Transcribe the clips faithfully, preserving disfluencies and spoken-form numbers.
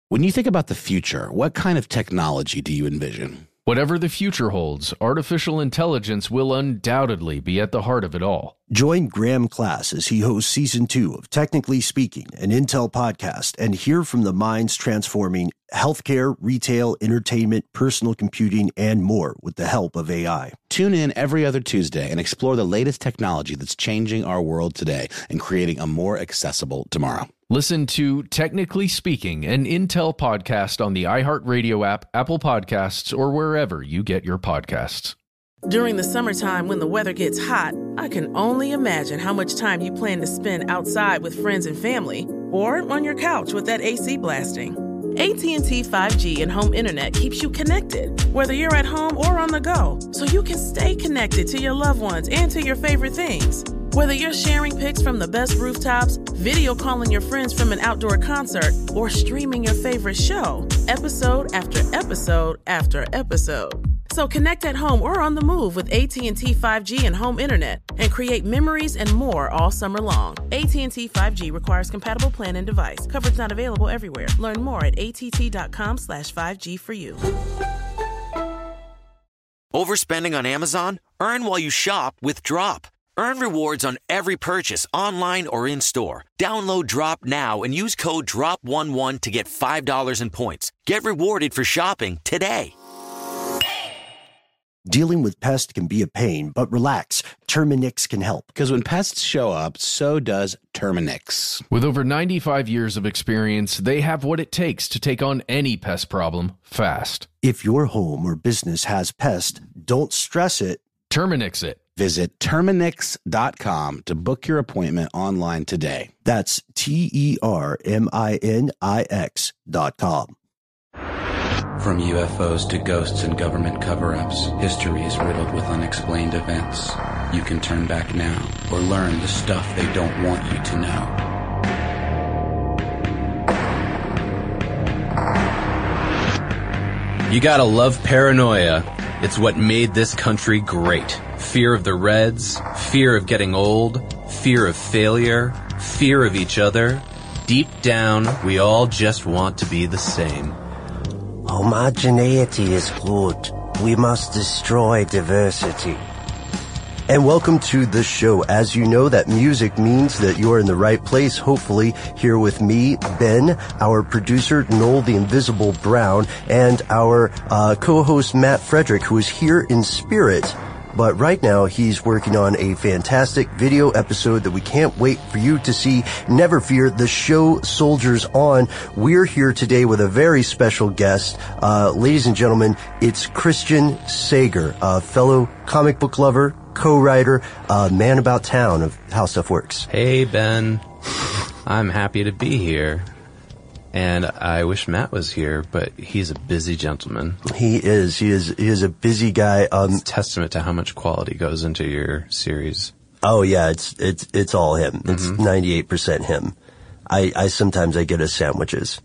When you think about the future, what kind of technology do you envision? Whatever the future holds, artificial intelligence will undoubtedly be at the heart of it all. Join Graham Class as he hosts Season two of Technically Speaking, an Intel podcast, and hear from the minds transforming healthcare, retail, entertainment, personal computing, and more with the help of A I. Tune in every other Tuesday and explore the latest technology that's changing our world today and creating a more accessible tomorrow. Listen to Technically Speaking, an Intel podcast on the iHeartRadio app, Apple Podcasts, or wherever you get your podcasts. During the summertime when the weather gets hot, I can only imagine how much time you plan to spend outside with friends and family, or on your couch with that A C blasting. A T and T five G and home internet keeps you connected, whether you're at home or on the go, so you can stay connected to your loved ones and to your favorite things. Whether you're sharing pics from the best rooftops, video calling your friends from an outdoor concert, or streaming your favorite show, episode after episode after episode. So connect at home or on the move with A T and T five G and home internet and create memories and more all summer long. A T and T five G requires compatible plan and device. Coverage not available everywhere. Learn more at att.com slash 5G for you. Overspending on Amazon? Earn while you shop with Drop. Earn rewards on every purchase online or in-store. Download Drop now and use code drop eleven to get five dollars in points. Get rewarded for shopping today. Dealing with pests can be a pain, but relax. Terminix can help. Because when pests show up, so does Terminix. With over ninety-five years of experience, they have what it takes to take on any pest problem fast. If your home or business has pests, don't stress it. Terminix it. Visit Terminix dot com to book your appointment online today. That's T E R M I N I X dot com. From U F Os to ghosts and government cover-ups, history is riddled with unexplained events. You can turn back now or learn the stuff they don't want you to know. You gotta love paranoia. It's what made this country great. Fear of the Reds, fear of getting old, fear of failure, fear of each other. Deep down, we all just want to be the same. Homogeneity is good. We must destroy diversity. And welcome to the show. As you know, that music means that you're in the right place, hopefully, here with me, Ben, our producer, Noel the Invisible Brown, and our uh, co-host, Matt Frederick, who is here in spirit. But right now, he's working on a fantastic video episode that we can't wait for you to see. Never fear, the show soldiers on. We're here today with a very special guest. Uh, ladies and gentlemen, it's Christian Sager, a fellow comic book lover, co-writer, uh, man about town of How Stuff Works. Hey, Ben. I'm happy to be here. And I wish Matt was here, but he's a busy gentleman. He is. He is. He is a busy guy. Um, it's a testament to how much quality goes into your series. Oh yeah, it's it's it's all him. It's Mm-hmm. ninety-eight percent him. I, I sometimes I get his sandwiches.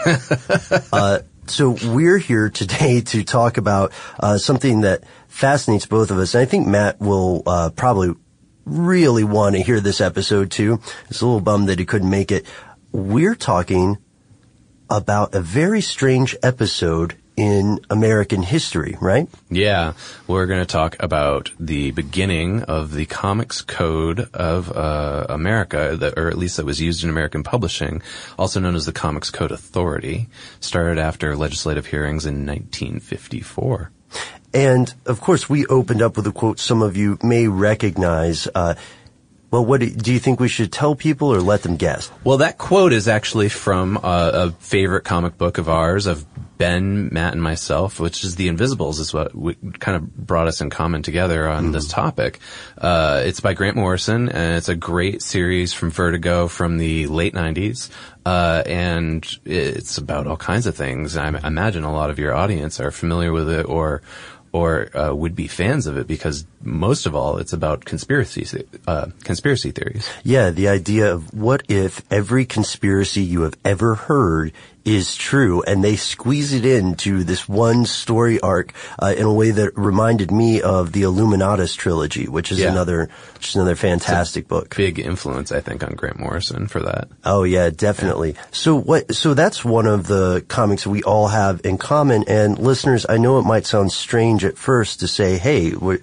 uh, so we're here today to talk about uh, something that fascinates both of us. And I think Matt will uh, probably really want to hear this episode too. It's a little bummed that he couldn't make it. We're talking about a very strange episode in American history, right? Yeah. We're going to talk about the beginning of the Comics Code of uh, America, that, or at least that was used in American publishing, also known as the Comics Code Authority, started after legislative hearings in nineteen fifty-four. And, of course, we opened up with a quote some of you may recognize. Uh, Well, what do, do you think we should tell people or let them guess? Well, that quote is actually from uh, a favorite comic book of ours, of Ben, Matt, and myself, which is The Invisibles, is what we, kind of brought us in common together on mm-hmm. this topic. Uh, it's by Grant Morrison, and it's a great series from Vertigo from the late nineties. Uh, and it's about all kinds of things. I imagine a lot of your audience are familiar with it or or uh, would be fans of it, because most of all, it's about conspiracy uh, conspiracy theories. Yeah, the idea of what if every conspiracy you have ever heard is true, and they squeeze it into this one story arc uh, in a way that reminded me of the Illuminatus trilogy, which is Yeah. another, which is another fantastic book. Big influence, I think, on Grant Morrison for that. Oh yeah, definitely. So what? So that's one of the comics we all have in common. And listeners, I know it might sound strange at first to say, "Hey, we're,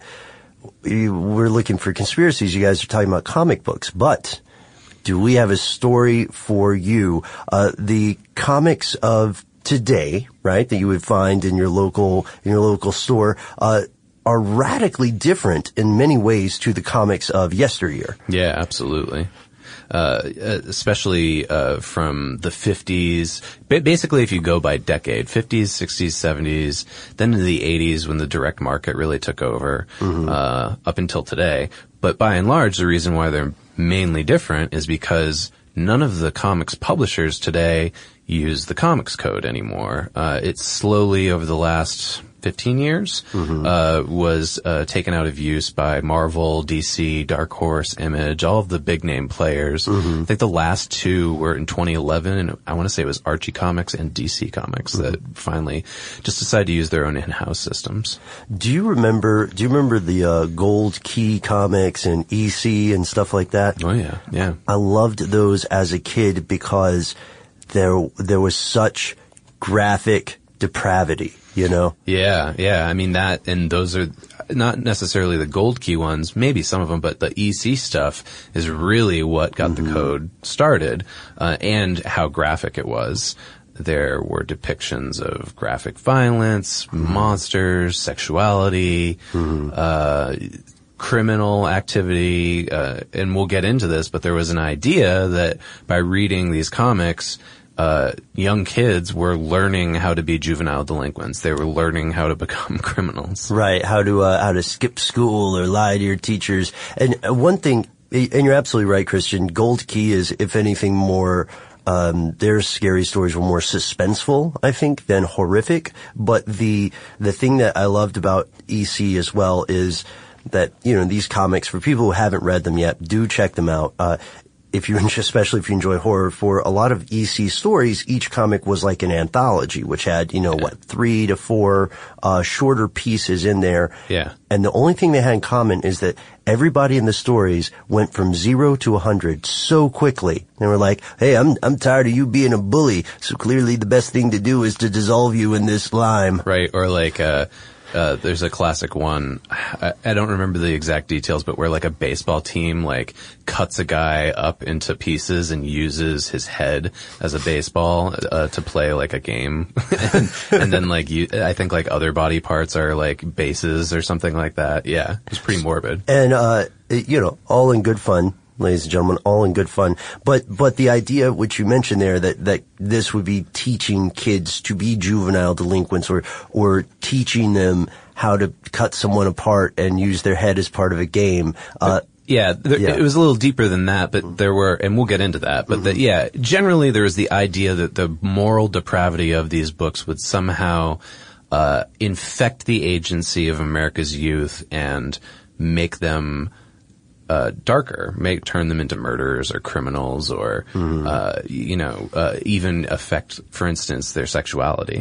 we're looking for conspiracies. You guys are talking about comic books," but do we have a story for you? Uh, the comics of today, right, that you would find in your local, in your local store, uh, are radically different in many ways to the comics of yesteryear. Yeah, absolutely. Uh, especially, uh, from the fifties. Ba- basically, if you go by decade, fifties, sixties, seventies, then into the eighties when the direct market really took over, mm-hmm. uh, up until today. But by and large, the reason why they're mainly different is because none of the comics publishers today use the comics code anymore. Uh, it's slowly over the last fifteen years, mm-hmm. uh, was, uh, taken out of use by Marvel, D C, Dark Horse, Image, all of the big name players. Mm-hmm. I think the last two were in twenty eleven, and I want to say it was Archie Comics and D C Comics mm-hmm. that finally just decided to use their own in-house systems. Do you remember, do you remember the, uh, Gold Key comics and E C and stuff like that? Oh yeah, yeah. I loved those as a kid because there, there was such graphic depravity, you know? Yeah, yeah. I mean that, and those are not necessarily the Gold Key ones, maybe some of them, but the E C stuff is really what got mm-hmm. the code started, uh, and how graphic it was. There were depictions of graphic violence, mm-hmm. monsters, sexuality, mm-hmm. uh, criminal activity, uh, and we'll get into this, but there was an idea that by reading these comics, Uh, young kids were learning how to be juvenile delinquents. They were learning how to become criminals. Right. How to, uh, how to skip school or lie to your teachers. And uh, one thing, and you're absolutely right, Christian, Gold Key is, if anything, more, um, their scary stories were more suspenseful, I think, than horrific. But the, the thing that I loved about E C as well is that, you know, these comics, for people who haven't read them yet, do check them out. Uh, If you, especially if you enjoy horror, for a lot of E C stories, each comic was like an anthology, which had, you know, yeah. what, three to four, uh, shorter pieces in there. Yeah. And the only thing they had in common is that everybody in the stories went from zero to a hundred so quickly. They were like, hey, I'm, I'm tired of you being a bully, so clearly the best thing to do is to dissolve you in this lime. Right. Or like, uh, Uh, there's a classic one. I, I don't remember the exact details, but where like a baseball team like cuts a guy up into pieces and uses his head as a baseball uh, to play like a game, and, and then like you, I think like other body parts are like bases or something like that. Yeah, it was pretty morbid. And uh, it, you know, all in good fun. Ladies and gentlemen, all in good fun. But, but the idea which you mentioned there that, that this would be teaching kids to be juvenile delinquents or, or teaching them how to cut someone apart and use their head as part of a game. Uh, yeah, there, yeah, it was a little deeper than that, but there were, and we'll get into that, but mm-hmm. the, yeah, generally there was the idea that the moral depravity of these books would somehow, uh, infect the agency of America's youth and make them Uh, darker, make, turn them into murderers or criminals or, mm. uh, you know, uh, even affect, for instance, their sexuality.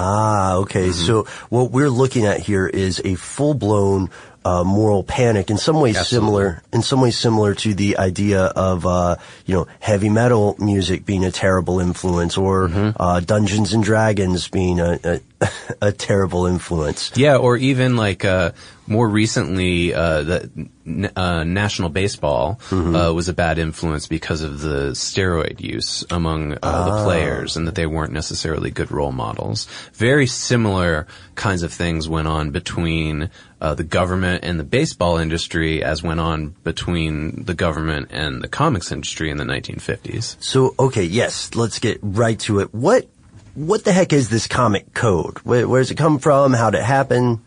Ah, okay. Mm-hmm. So what we're looking at here is a full-blown, uh, moral panic, in some ways Absolutely. similar, in some ways similar to the idea of, uh, you know, heavy metal music being a terrible influence or, mm-hmm. uh, Dungeons and Dragons being a, a, a terrible influence. Yeah, or even like, uh, more recently, uh, the, uh, National Baseball, mm-hmm. uh, was a bad influence because of the steroid use among, uh, ah. the players and that they weren't necessarily good role models. Very similar kinds of things went on between, uh, the government and the baseball industry as went on between the government and the comics industry in the nineteen fifties. So, okay, yes, let's get right to it. What, what the heck is this comic code? Where, where does it come from? How did it happen?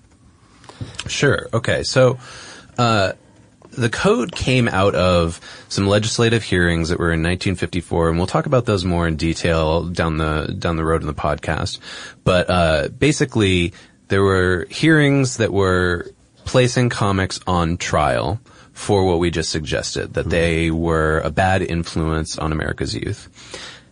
Sure. Okay. So, uh, the code came out of some legislative hearings that were in nineteen fifty-four, and we'll talk about those more in detail down the, down the road in the podcast. But, uh, basically, there were hearings that were placing comics on trial for what we just suggested, that mm-hmm. they were a bad influence on America's youth.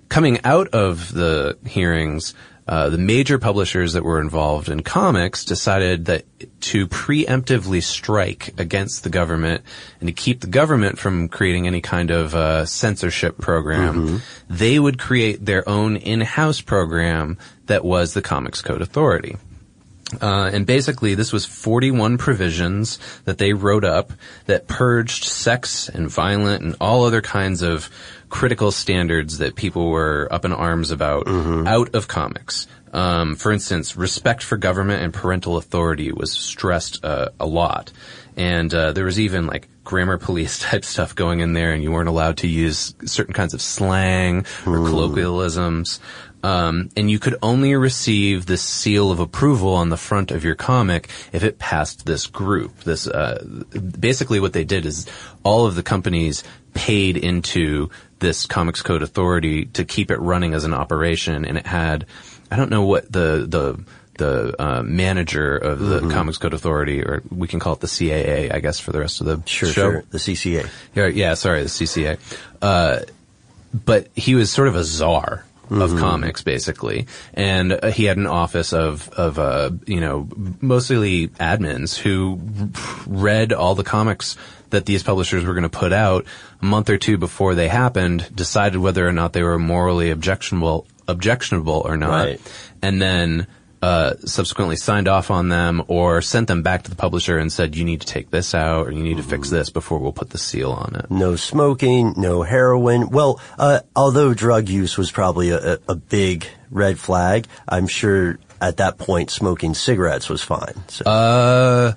coming out of the hearings, Uh, the major publishers that were involved in comics decided that to preemptively strike against the government and to keep the government from creating any kind of uh, censorship program, mm-hmm. they would create their own in-house program that was the Comics Code Authority. Uh, and basically this was forty-one provisions that they wrote up that purged sex and violent and all other kinds of critical standards that people were up in arms about mm-hmm. out of comics. Um, for instance, respect for government and parental authority was stressed uh, a lot. And uh, there was even like grammar police type stuff going in there, and you weren't allowed to use certain kinds of slang or mm. colloquialisms. Um, and you could only receive this seal of approval on the front of your comic if it passed this group. This, uh, basically what they did is all of the companies paid into this Comics Code Authority to keep it running as an operation, and it had, I don't know what the, the, the, uh, manager of the mm-hmm. Comics Code Authority, or we can call it the C A A, I guess, for the rest of the sure, show. Sure, the C C A. Yeah, yeah, sorry, the C C A. Uh, but he was sort of a czar of mm-hmm. comics, basically. And uh, he had an office of, of, uh, you know, mostly admins who read all the comics that these publishers were going to put out a month or two before they happened, decided whether or not they were morally objectionable, objectionable or not. Right. And then, uh, subsequently signed off on them or sent them back to the publisher and said, you need to take this out or you need mm-hmm. to fix this before we'll put the seal on it. No smoking, no heroin. Well, uh, although drug use was probably a, a big red flag, I'm sure at that point smoking cigarettes was fine. So. Uh,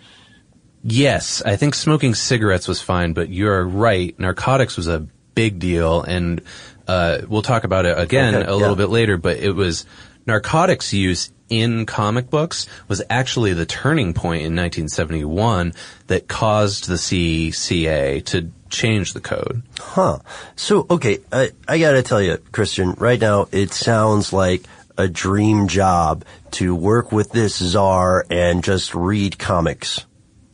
yes, I think smoking cigarettes was fine, but you're right. Narcotics was a big deal, and, uh, we'll talk about it again okay, a little yeah. bit later, but it was narcotics use in comic books was actually the turning point in nineteen seventy-one that caused the C C A to change the code. Huh. So, okay, I, I gotta tell you, Christian, right now it sounds like a dream job to work with this czar and just read comics.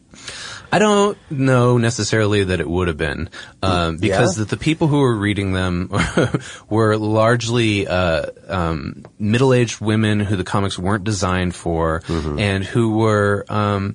I don't know necessarily that it would have been, um, because yeah? the, the people who were reading them were largely uh, um, middle-aged women who the comics weren't designed for, mm-hmm. and who were, um,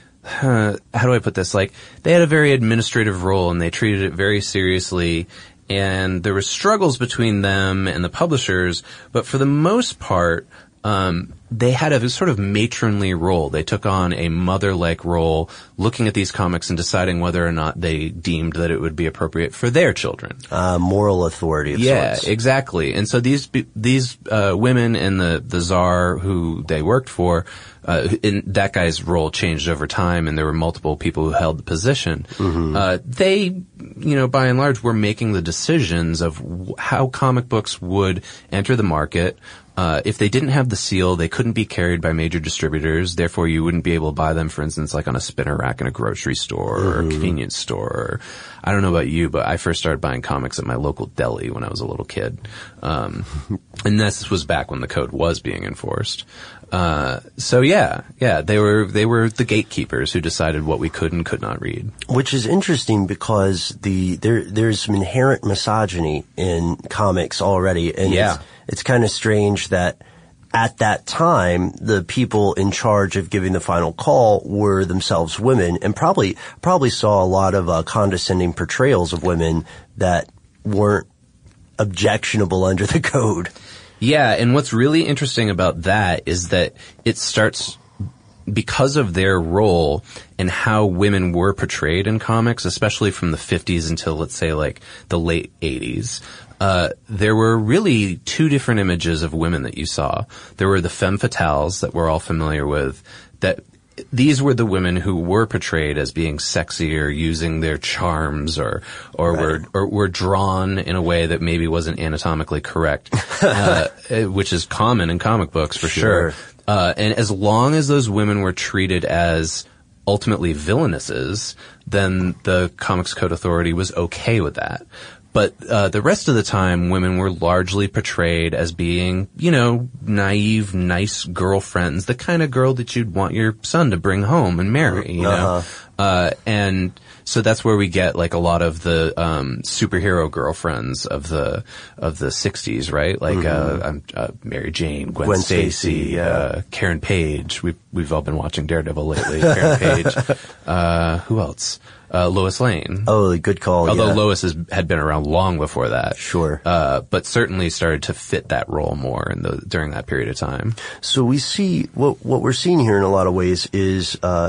uh, how do I put this? Like, they had a very administrative role, and they treated it very seriously. And there were struggles between them and the publishers, but for the most part, um, they had a sort of matronly role. They took on a mother-like role, looking at these comics and deciding whether or not they deemed that it would be appropriate for their children. Uh, moral authority of yeah, sorts. Exactly. And so these these uh, women and the the czar who they worked for, uh, in that guy's role changed over time, and there were multiple people who held the position. Mm-hmm. Uh, they, you know, by and large, were making the decisions of w- how comic books would enter the market. Uh, if they didn't have the seal, they couldn't be carried by major distributors. Therefore, you wouldn't be able to buy them, for instance, like on a spinner rack in a grocery store mm-hmm. or a convenience store. Or, I don't know about you, but I first started buying comics at my local deli when I was a little kid. Um, and this was back when the code was being enforced. Uh, so yeah, yeah, they were, they were the gatekeepers who decided what we could and could not read. Which is interesting because the, there, there's some inherent misogyny in comics already. And yeah. it's, it's kind of strange that at that time, the people in charge of giving the final call were themselves women, and probably, probably saw a lot of, uh, condescending portrayals of women that weren't objectionable under the code. Yeah, and what's really interesting about that is that it starts because of their role and how women were portrayed in comics, especially from the fifties until, let's say, like the late eighties. Uh, there were really two different images of women that you saw. There were the femme fatales that we're all familiar with, that these were the women who were portrayed as being sexy or using their charms or, or right. were, or were drawn in a way that maybe wasn't anatomically correct, uh, which is common in comic books for sure. sure. Uh, and as long as those women were treated as ultimately villainesses, then the Comics Code Authority was okay with that. But uh the rest of the time, women were largely portrayed as being, you know, naive, nice girlfriends, the kind of girl that you'd want your son to bring home and marry, you uh-huh. know. Uh, and so that's where we get like a lot of the um, superhero girlfriends of the of the sixties, right? Like mm-hmm. uh, um, uh, Mary Jane, Gwen, Gwen Stacy, yeah. uh, Karen Page. We've we've all been watching Daredevil lately. Karen Page. Uh, who else? Uh, Lois Lane. Oh, good call. Although yeah. Lois has, had been around long before that. Sure. Uh, but certainly started to fit that role more in the, during that period of time. So we see, what, what we're seeing here in a lot of ways is, uh,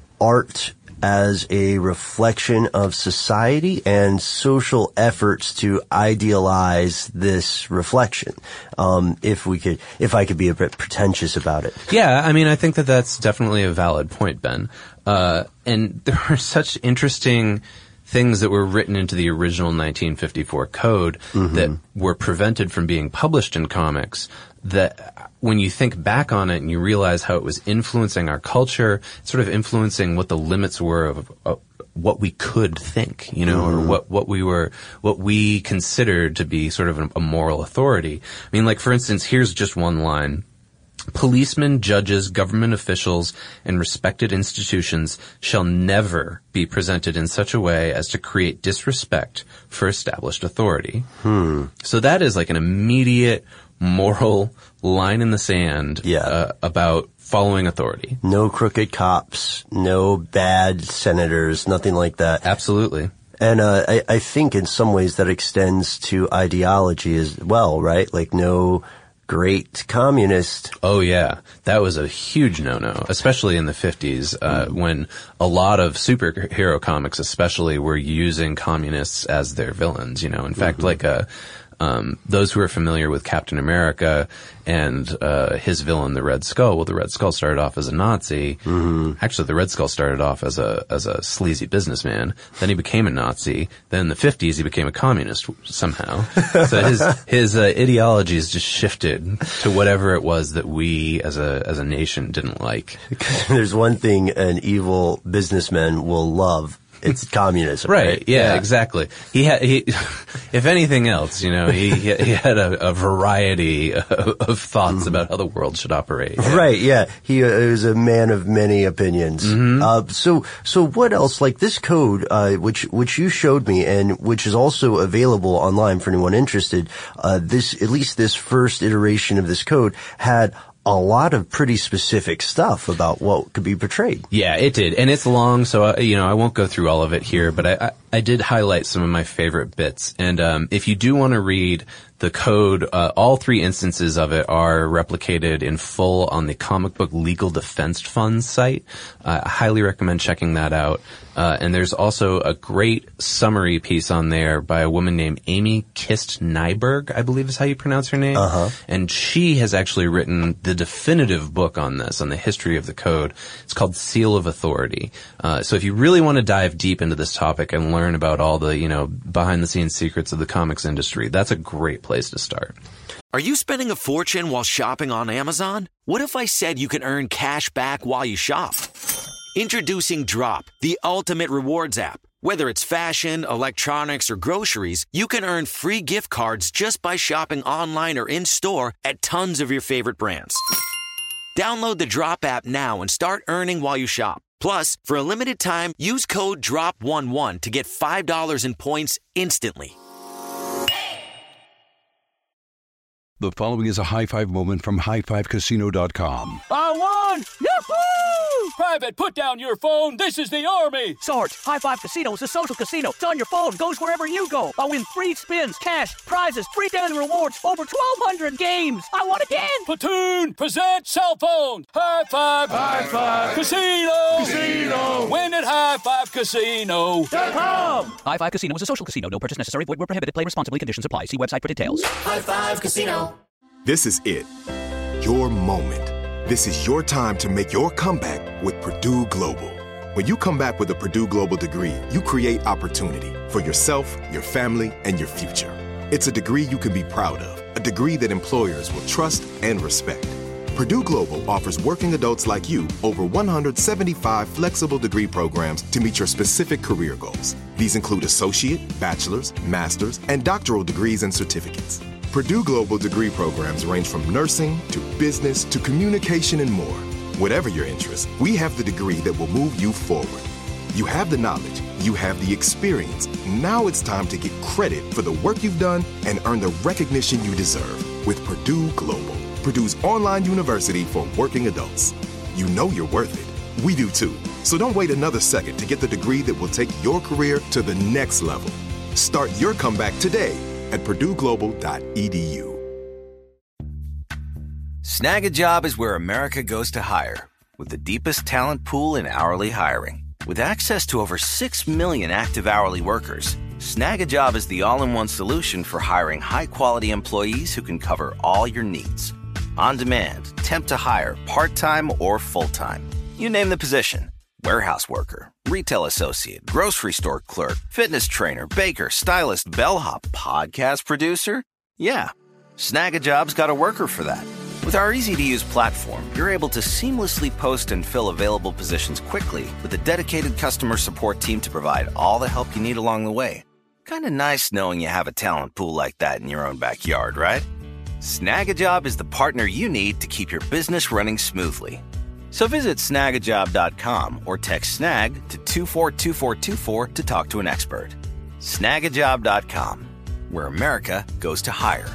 art as a reflection of society and social efforts to idealize this reflection. Um, if we could, if I could be a bit pretentious about it. Yeah, I mean, I think that that's definitely a valid point, Ben. Uh, and there are such interesting things that were written into the original nineteen fifty-four code mm-hmm. that were prevented from being published in comics that when you think back on it and you realize how it was influencing our culture, sort of influencing what the limits were of, of what we could think, you know, mm-hmm. or what, what we were, what we considered to be sort of a, a moral authority. I mean, like, for instance, here's just one line. Policemen, judges, government officials, and respected institutions shall never be presented in such a way as to create disrespect for established authority. Hmm. So that is like an immediate moral line in the sand yeah. uh, about following authority. No crooked cops, no bad senators, nothing like that. Absolutely. And uh, I, I think in some ways that extends to ideology as well, right? Like no great communist. Oh yeah, that was a huge no-no, especially in the fifties, uh, mm. when a lot of superhero comics especially were using communists as their villains, you know. In fact, mm-hmm. like a Um, those who are familiar with Captain America and uh, his villain, the Red Skull. Well, the Red Skull started off as a Nazi. Mm-hmm. Actually, the Red Skull started off as a as a sleazy businessman. Then he became a Nazi. Then in the fifties, he became a communist somehow. So his his uh, ideologies just shifted to whatever it was that we as a as a nation didn't like. There's one thing an evil businessman will love. It's communism, right? Right. Yeah, yeah, exactly. He had, he, if anything else, you know, he he had a, a variety of, of thoughts mm-hmm. about how the world should operate. Yeah. Right. Yeah. He uh, is a man of many opinions. Mm-hmm. Uh, so, so what else? Like this code, uh, which which you showed me, and which is also available online for anyone interested. Uh, this, at least this first iteration of this code, had a lot of pretty specific stuff about what could be portrayed. Yeah, it did. And it's long, so, uh, you know, I won't go through all of it here, but I, I, I did highlight some of my favorite bits. And um, if you do want to read the code, uh, all three instances of it are replicated in full on the Comic Book Legal Defense Fund site. Uh, I highly recommend checking that out. Uh, and there's also a great summary piece on there by a woman named Amy Kist Nyberg, I believe is how you pronounce her name. Uh-huh. And she has actually written the definitive book on this, on the history of the code. It's called Seal of Authority. Uh, so if you really want to dive deep into this topic and learn about all the, you know, behind the scenes secrets of the comics industry, that's a great place to start. Are you spending a fortune while shopping on Amazon? What if I said you can earn cash back while you shop? Introducing Drop, the ultimate rewards app. Whether it's fashion, electronics, or groceries, you can earn free gift cards just by shopping online or in-store at tons of your favorite brands. Download the Drop app now and start earning while you shop. Plus, for a limited time, use code drop eleven to get five dollars in points instantly. The following is a high five moment from high five casino dot com. I won! Yahoo! Private, put down your phone. This is the Army. Sarge, High Five Casino is a social casino. It's on your phone. Goes wherever you go. I win free spins, cash, prizes, free daily rewards, over twelve hundred games. I won again. Platoon, present cell phone. High Five. High Five. Casino. Casino. Win at high five casino dot com. High Five Casino is a social casino. No purchase necessary. Void where prohibited. Play responsibly. Conditions apply. See website for details. High Five Casino. This is it. Your moment. This is your time to make your comeback with Purdue Global. When you come back with a Purdue Global degree, you create opportunity for yourself, your family, and your future. It's a degree you can be proud of, a degree that employers will trust and respect. Purdue Global offers working adults like you over one hundred seventy-five flexible degree programs to meet your specific career goals. These include associate, bachelor's, master's, and doctoral degrees and certificates. Purdue Global degree programs range from nursing to business to communication and more. Whatever your interest, we have the degree that will move you forward. You have the knowledge, you have the experience. Now it's time to get credit for the work you've done and earn the recognition you deserve with Purdue Global, Purdue's online university for working adults. You know you're worth it. We do too. So don't wait another second to get the degree that will take your career to the next level. Start your comeback today at purdue global dot e d u. Snag a Job is where America goes to hire, with the deepest talent pool in hourly hiring. With access to over six million active hourly workers, Snag a Job is the all-in-one solution for hiring high-quality employees who can cover all your needs. On demand, temp to hire, part-time or full-time. You name the position. Warehouse worker, retail associate, grocery store clerk, fitness trainer, baker, stylist, bellhop, podcast producer. Yeah, Snag a Job's got a worker for that. With our easy-to-use platform, you're able to seamlessly post and fill available positions quickly with a dedicated customer support team to provide all the help you need along the way. Kind of nice knowing you have a talent pool like that in your own backyard, right? Snag a Job is the partner you need to keep your business running smoothly. So visit snag a job dot com or text SNAG to two four two four two four to talk to an expert. snag a job dot com, where America goes to hire.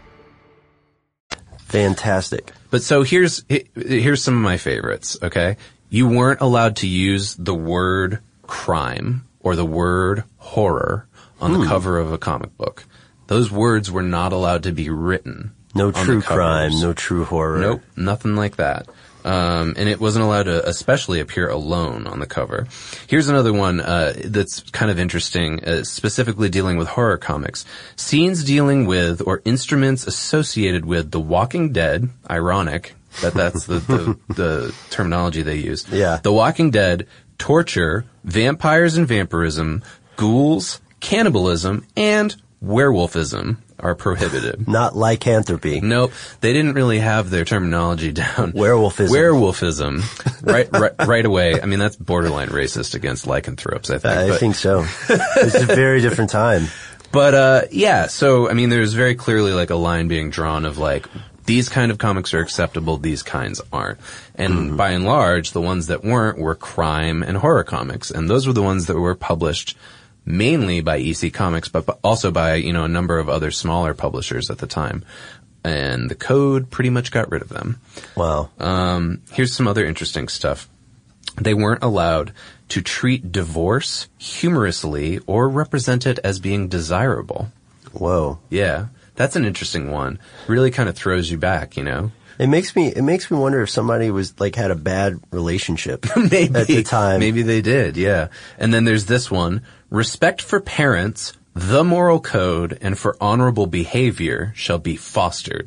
Fantastic. But so here's here's some of my favorites, okay? You weren't allowed to use the word crime or the word horror on hmm. the cover of a comic book. Those words were not allowed to be written. No true crime, no true horror. Nope, nothing like that. Um, and it wasn't allowed to especially appear alone on the cover. Here's another one, uh, that's kind of interesting, uh, specifically dealing with horror comics. Scenes dealing with or instruments associated with The Walking Dead, ironic that that's the, the, the terminology they use. Yeah. The Walking Dead, torture, vampires and vampirism, ghouls, cannibalism, and werewolfism are prohibited. Not lycanthropy. Nope. They didn't really have their terminology down. Werewolfism. Werewolfism. right, right, right away. I mean, that's borderline racist against lycanthropes, I think. I but, think so. It's a very different time. But, uh, yeah, so, I mean, there's very clearly like a line being drawn of like, these kind of comics are acceptable, these kinds aren't. And mm-hmm. by and large, the ones that weren't were crime and horror comics. And those were the ones that were published mainly by E C Comics, but also by, you know, a number of other smaller publishers at the time. And the code pretty much got rid of them. Wow. Um, here's some other interesting stuff. They weren't allowed to treat divorce humorously or represent it as being desirable. Whoa. Yeah. That's an interesting one. Really kind of throws you back, you know? It makes me, it makes me wonder if somebody was, like, had a bad relationship maybe, at the time. Maybe they did, yeah. And then there's this one. Respect for parents, the moral code, and for honorable behavior shall be fostered.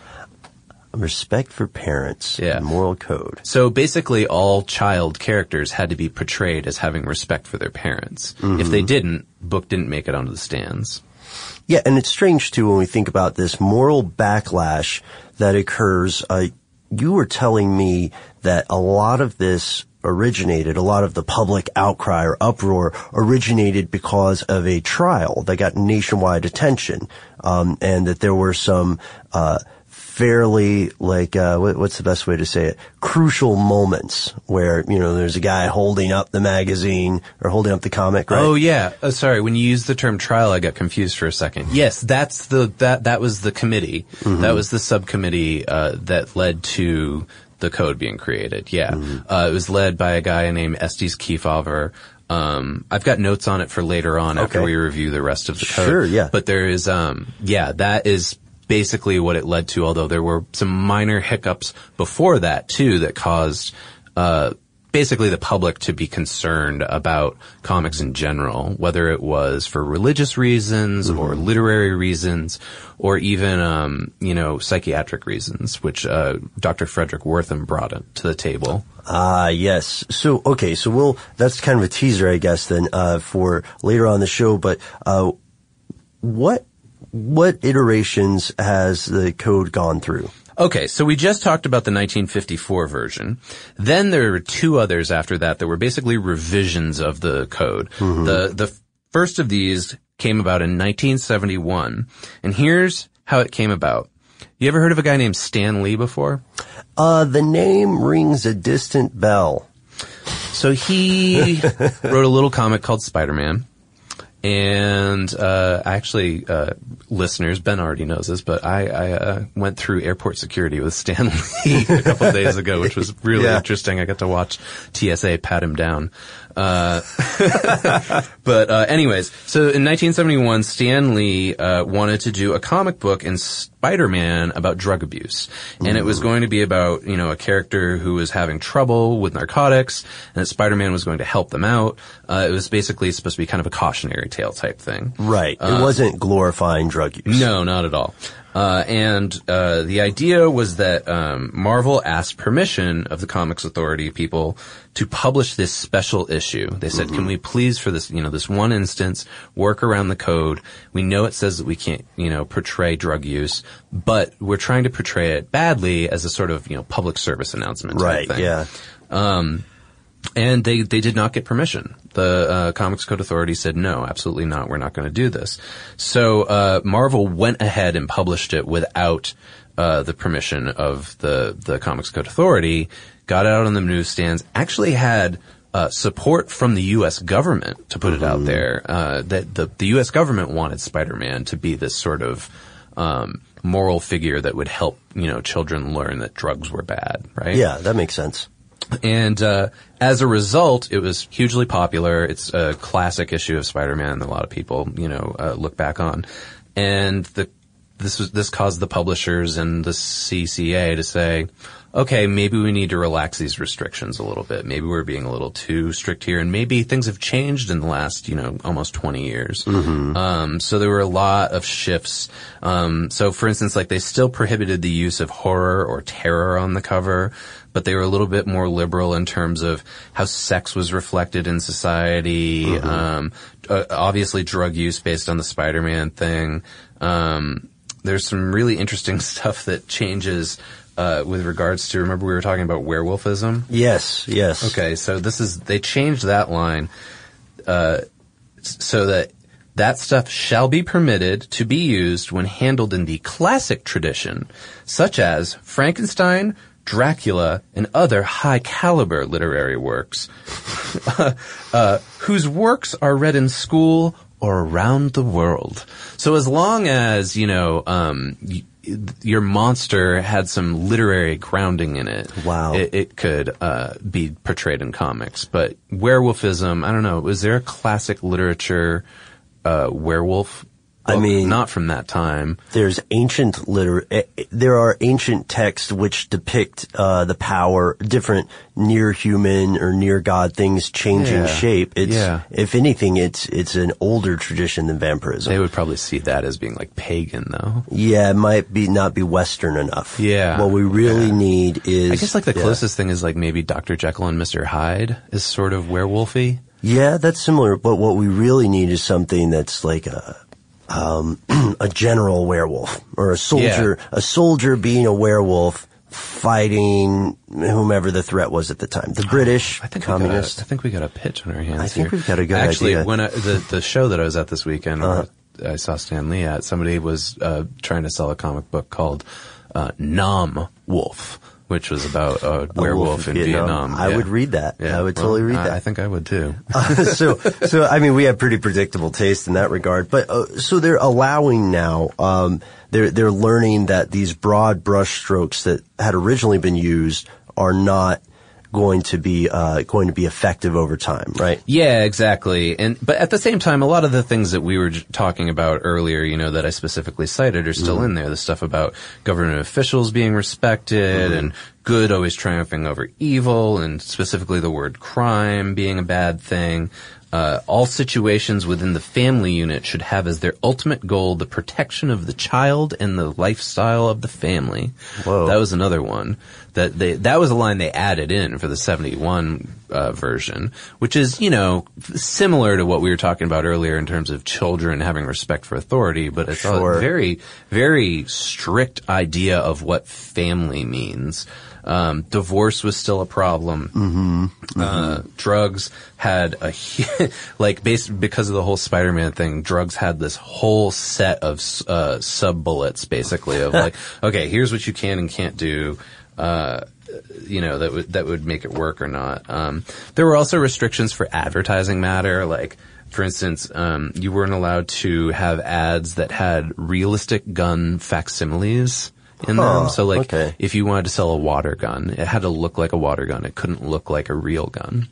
Respect for parents, yeah. moral code. So basically all child characters had to be portrayed as having respect for their parents. Mm-hmm. If they didn't, book didn't make it onto the stands. Yeah, and it's strange, too, when we think about this moral backlash that occurs. Uh, you were telling me that a lot of this originated, a lot of the public outcry or uproar originated because of a trial that got nationwide attention, um, and that there were some uh fairly, like, uh, what, what's the best way to say it? Crucial moments where, you know, there's a guy holding up the magazine or holding up the comic, right? Oh, yeah. Oh, sorry. When you used the term trial, I got confused for a second. Yes, that's the, that, that was the committee. Mm-hmm. That was the subcommittee, uh, that led to the code being created. Yeah. Mm-hmm. Uh, it was led by a guy named Estes Kefauver. Um, I've got notes on it for later on okay. after we review the rest of the code. Sure, yeah. But there is, um, yeah, that is basically what it led to, although there were some minor hiccups before that too that caused uh basically the public to be concerned about comics in general, whether it was for religious reasons mm-hmm. or literary reasons or even um you know psychiatric reasons, which uh Doctor Frederick Wertham brought it to the table. Ah, uh, yes. So, okay, so we'll, that's kind of a teaser, I guess, then, uh for later on the show, but uh what What iterations has the code gone through? Okay, so we just talked about the nineteen fifty-four version. Then there were two others after that that were basically revisions of the code. Mm-hmm. The the first of these came about in nineteen seventy-one, and here's how it came about. You ever heard of a guy named Stan Lee before? Uh, the name rings a distant bell. So he wrote a little comic called Spider-Man. And uh actually, uh listeners, Ben already knows this, but I, I uh, went through airport security with Stan Lee a couple of days ago, which was really yeah. interesting. I got to watch T S A pat him down. Uh but uh anyways, so in nineteen seventy-one, Stan Lee uh wanted to do a comic book in Spider-Man about drug abuse. And Ooh. It was going to be about, you know, a character who was having trouble with narcotics, and that Spider-Man was going to help them out. Uh it was basically supposed to be kind of a cautionary tale type thing. Right. It uh, wasn't glorifying drug use. No, not at all. Uh, and, uh, the idea was that, um, Marvel asked permission of the Comics Authority people to publish this special issue. They said, mm-hmm. can we please, for this, you know, this one instance, work around the code? We know it says that we can't, you know, portray drug use, but we're trying to portray it badly as a sort of, you know, public service announcement type right, thing. yeah. Um, and they, they did not get permission. The, uh, Comics Code Authority said, no, absolutely not. We're not going to do this. So, uh, Marvel went ahead and published it without, uh, the permission of the, the Comics Code Authority, got it out on the newsstands, actually had, uh, support from the U S government to put mm-hmm. it out there. Uh, that the, the U S government wanted Spider-Man to be this sort of, um, moral figure that would help, you know, children learn that drugs were bad, right? Yeah, that makes sense. And uh as a result, it was hugely popular. It's a classic issue of Spider-Man that a lot of people, you know, uh, look back on. And the this was this caused the publishers and the C C A to say, okay, maybe we need to relax these restrictions a little bit. Maybe we're being a little too strict here, and maybe things have changed in the last, you know, almost twenty years. Mm-hmm. Um, so there were a lot of shifts. Um, so for instance, like they still prohibited the use of horror or terror on the cover, but they were a little bit more liberal in terms of how sex was reflected in society. Mm-hmm. Um, uh, obviously drug use based on the Spider-Man thing. Um, there's some really interesting stuff that changes Uh, with regards to, remember we were talking about werewolfism? Yes, yes. Okay, so this is, they changed that line, uh, so that that stuff shall be permitted to be used when handled in the classic tradition, such as Frankenstein, Dracula, and other high-caliber literary works, uh, whose works are read in school or around the world. So as long as, you know, um, y- your monster had some literary grounding in it. Wow. It, it could, uh, be portrayed in comics. But werewolfism, I don't know, was there a classic literature, uh, werewolf? I mean, not from that time. There's ancient liter, there are ancient texts which depict, uh, the power, different near human or near God things changing yeah. shape. It's, yeah. if anything, it's, it's an older tradition than vampirism. They would probably see that as being like pagan though. Yeah, it might be, not be Western enough. Yeah. What we really yeah. need is, I guess like the yeah. closest thing is like maybe Doctor Jekyll and Mister Hyde is sort of werewolfy. Yeah, that's similar, but what we really need is something that's like a, Um, a general werewolf or a soldier, yeah. a soldier being a werewolf fighting whomever the threat was at the time. The British, I think communists. We got a, I think we got a pitch on our hands I think here. we've got a good Actually, idea. Actually, when I, the, the show that I was at this weekend, uh, I saw Stan Lee at, somebody was, uh, trying to sell a comic book called, uh, Nam Wolf, which was about a werewolf in Vietnam. Vietnam. I yeah. would read that. Yeah. I would totally well, read I, that. I think I would too. uh, so, so, I mean, we have pretty predictable taste in that regard, but, uh, so they're allowing now, um, they're, they're learning that these broad brushstrokes that had originally been used are not going to be, uh, going to be effective over time, right? Yeah, exactly. And, but at the same time, a lot of the things that we were j- talking about earlier, you know, that I specifically cited are still mm-hmm. in there. The stuff about government officials being respected mm-hmm. and good always triumphing over evil, and specifically the word crime being a bad thing. Uh, all situations within the family unit should have as their ultimate goal the protection of the child and the lifestyle of the family. Whoa. That was another one. That they, that was a line they added in for the seventy-one uh, version, which is, you know, similar to what we were talking about earlier in terms of children having respect for authority, but it's sure. a very, very strict idea of what family means. Um, divorce was still a problem. Mm-hmm. Mm-hmm. Uh, drugs had a, like, based, because of the whole Spider-Man thing, drugs had this whole set of, uh, sub-bullets, basically, of like, okay, here's what you can and can't do. uh, you know, that would, that would make it work or not. Um, there were also restrictions for advertising matter, like, for instance, um, you weren't allowed to have ads that had realistic gun facsimiles in huh, them. So, like, okay. if you wanted to sell a water gun, it had to look like a water gun. It couldn't look like a real gun.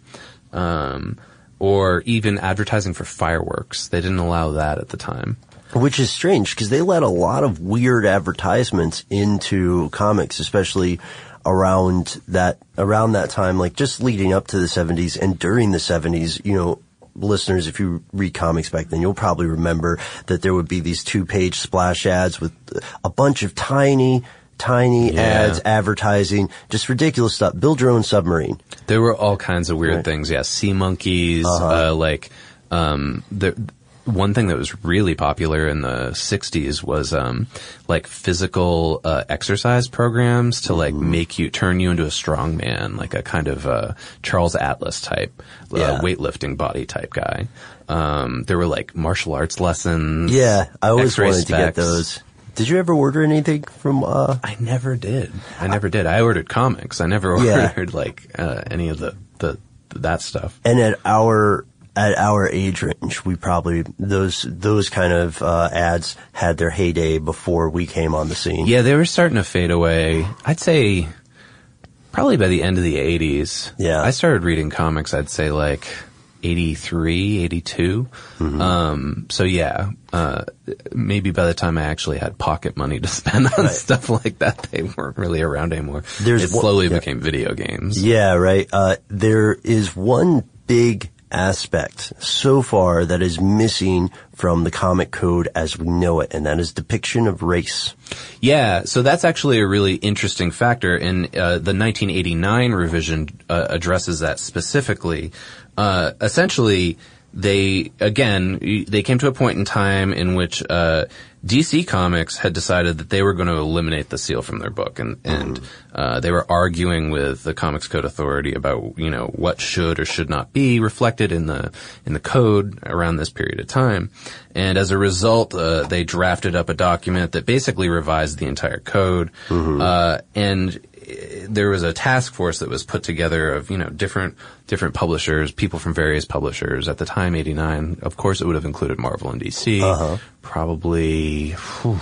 Um, or even advertising for fireworks. They didn't allow that at the time. Which is strange, because they let a lot of weird advertisements into comics, especially around that, around that time, like just leading up to the seventies and during the seventies, you know, listeners, if you read comics back then, you'll probably remember that there would be these two-page splash ads with a bunch of tiny, tiny yeah. ads advertising just ridiculous stuff. Build your own submarine. There were all kinds of weird right. things. Yeah, sea monkeys. Uh-huh. Uh, like um, the one thing that was really popular in the sixties was um, like physical uh, exercise programs to like mm. make you turn you into a strong man, like a kind of uh, Charles Atlas type, uh, yeah. weightlifting body type guy. Um, there were like martial arts lessons. Yeah, I always X-ray wanted specs. to get those. Did you ever order anything from, uh... I never did. I never did. I ordered comics. I never yeah. ordered, like, uh, any of the, the, that stuff. And at our, at our age range, we probably, those, those kind of, uh, ads had their heyday before we came on the scene. Yeah, they were starting to fade away. I'd say, probably by the end of the eighties. Yeah. I started reading comics, I'd say, like, eighty-three, eighty-two. Mm-hmm. Um, so yeah, uh, maybe by the time I actually had pocket money to spend on right. stuff like that, they weren't really around anymore. There's it slowly one, yeah. became video games. Yeah, right. Uh, there is one big aspect so far that is missing from the comic code as we know it, and that is depiction of race. Yeah, so that's actually a really interesting factor, and uh, the nineteen eighty-nine revision uh, addresses that specifically. Uh, essentially, they, again, they came to a point in time in which, uh, D C Comics had decided that they were going to eliminate the seal from their book, and, and, uh, they were arguing with the Comics Code Authority about, you know, what should or should not be reflected in the, in the code around this period of time. And as a result, uh, they drafted up a document that basically revised the entire code, mm-hmm. uh, and there was a task force that was put together of, you know, different, different publishers, people from various publishers. At the time, eighty-nine, of course it would have included Marvel and D C. Uh-huh. Probably, whew,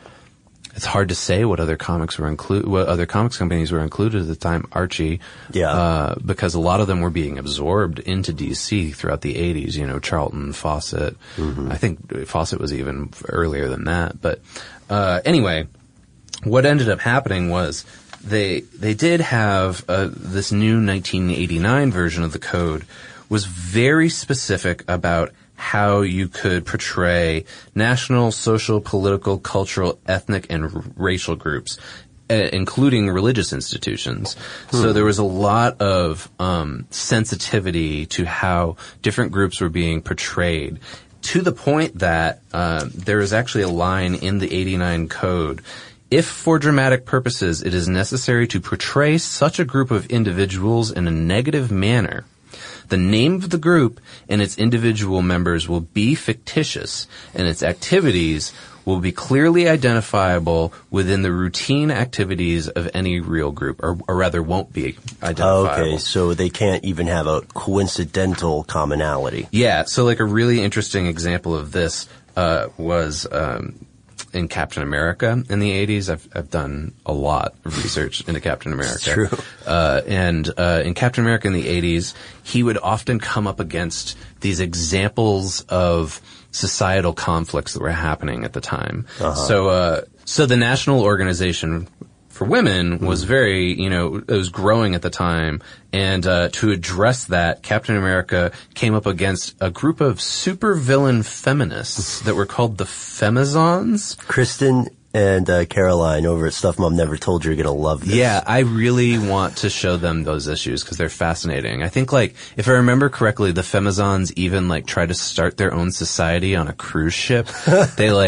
it's hard to say what other comics were included, what other comics companies were included at the time. Archie. Yeah. Uh, because a lot of them were being absorbed into D C throughout the eighties, you know, Charlton, Fawcett. Mm-hmm. I think Fawcett was even earlier than that. But, uh, anyway, what ended up happening was, They they did have uh, this new nineteen eighty-nine version of the code was very specific about how you could portray national, social, political, cultural, ethnic, and r- racial groups, uh, including religious institutions. Hmm. So there was a lot of um, sensitivity to how different groups were being portrayed, to the point that uh, there is actually a line in the eighty-nine code. If for dramatic purposes it is necessary to portray such a group of individuals in a negative manner, the name of the group and its individual members will be fictitious, and its activities will be clearly identifiable within the routine activities of any real group, or, or rather won't be identifiable. Okay, so they can't even have a coincidental commonality. Yeah, so like a really interesting example of this uh, was... Um, in Captain America in the eighties. I've, I've done a lot of research into Captain America. It's true. Uh, and, uh, in Captain America in the eighties, he would often come up against these examples of societal conflicts that were happening at the time. Uh-huh. So, uh, so the National Organization for Women was very, you know, it was growing at the time. And, uh, to address that, Captain America came up against a group of supervillain feminists that were called the Femizons. Kristen and, uh, Caroline over at Stuff Mom Never Told You are gonna love this. Yeah, I really want to show them those issues because they're fascinating. I think, like, if I remember correctly, the Femizons even, like, try to start their own society on a cruise ship. They, like,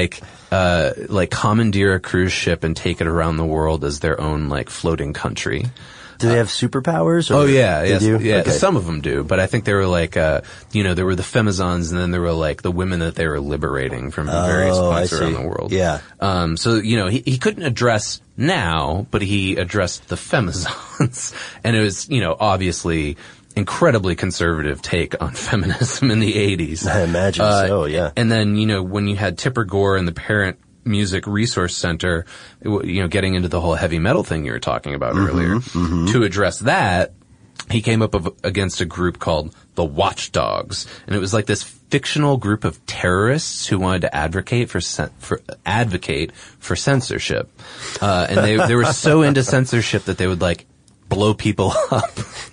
uh, like commandeer a cruise ship and take it around the world as their own like floating country. Do they have superpowers? Or oh yeah, yes, do? yeah. Okay. Some of them do, but I think they were like, uh, you know, there were the femizons, and then there were like the women that they were liberating from various Oh, points I around see. the world. Yeah. Um, so you know, he he couldn't address now, but he addressed the femizons, and it was, you know, obviously incredibly conservative take on feminism in the eighties. I imagine Uh, so. Yeah. And then you know, when you had Tipper Gore and the Parent Music Resource Center, you know, getting into the whole heavy metal thing you were talking about Mm-hmm, earlier, mm-hmm. to address that, he came up of, against a group called the Watchdogs, and it was like this fictional group of terrorists who wanted to advocate for, cen- for advocate for censorship, uh, and they they were so into censorship that they would like blow people up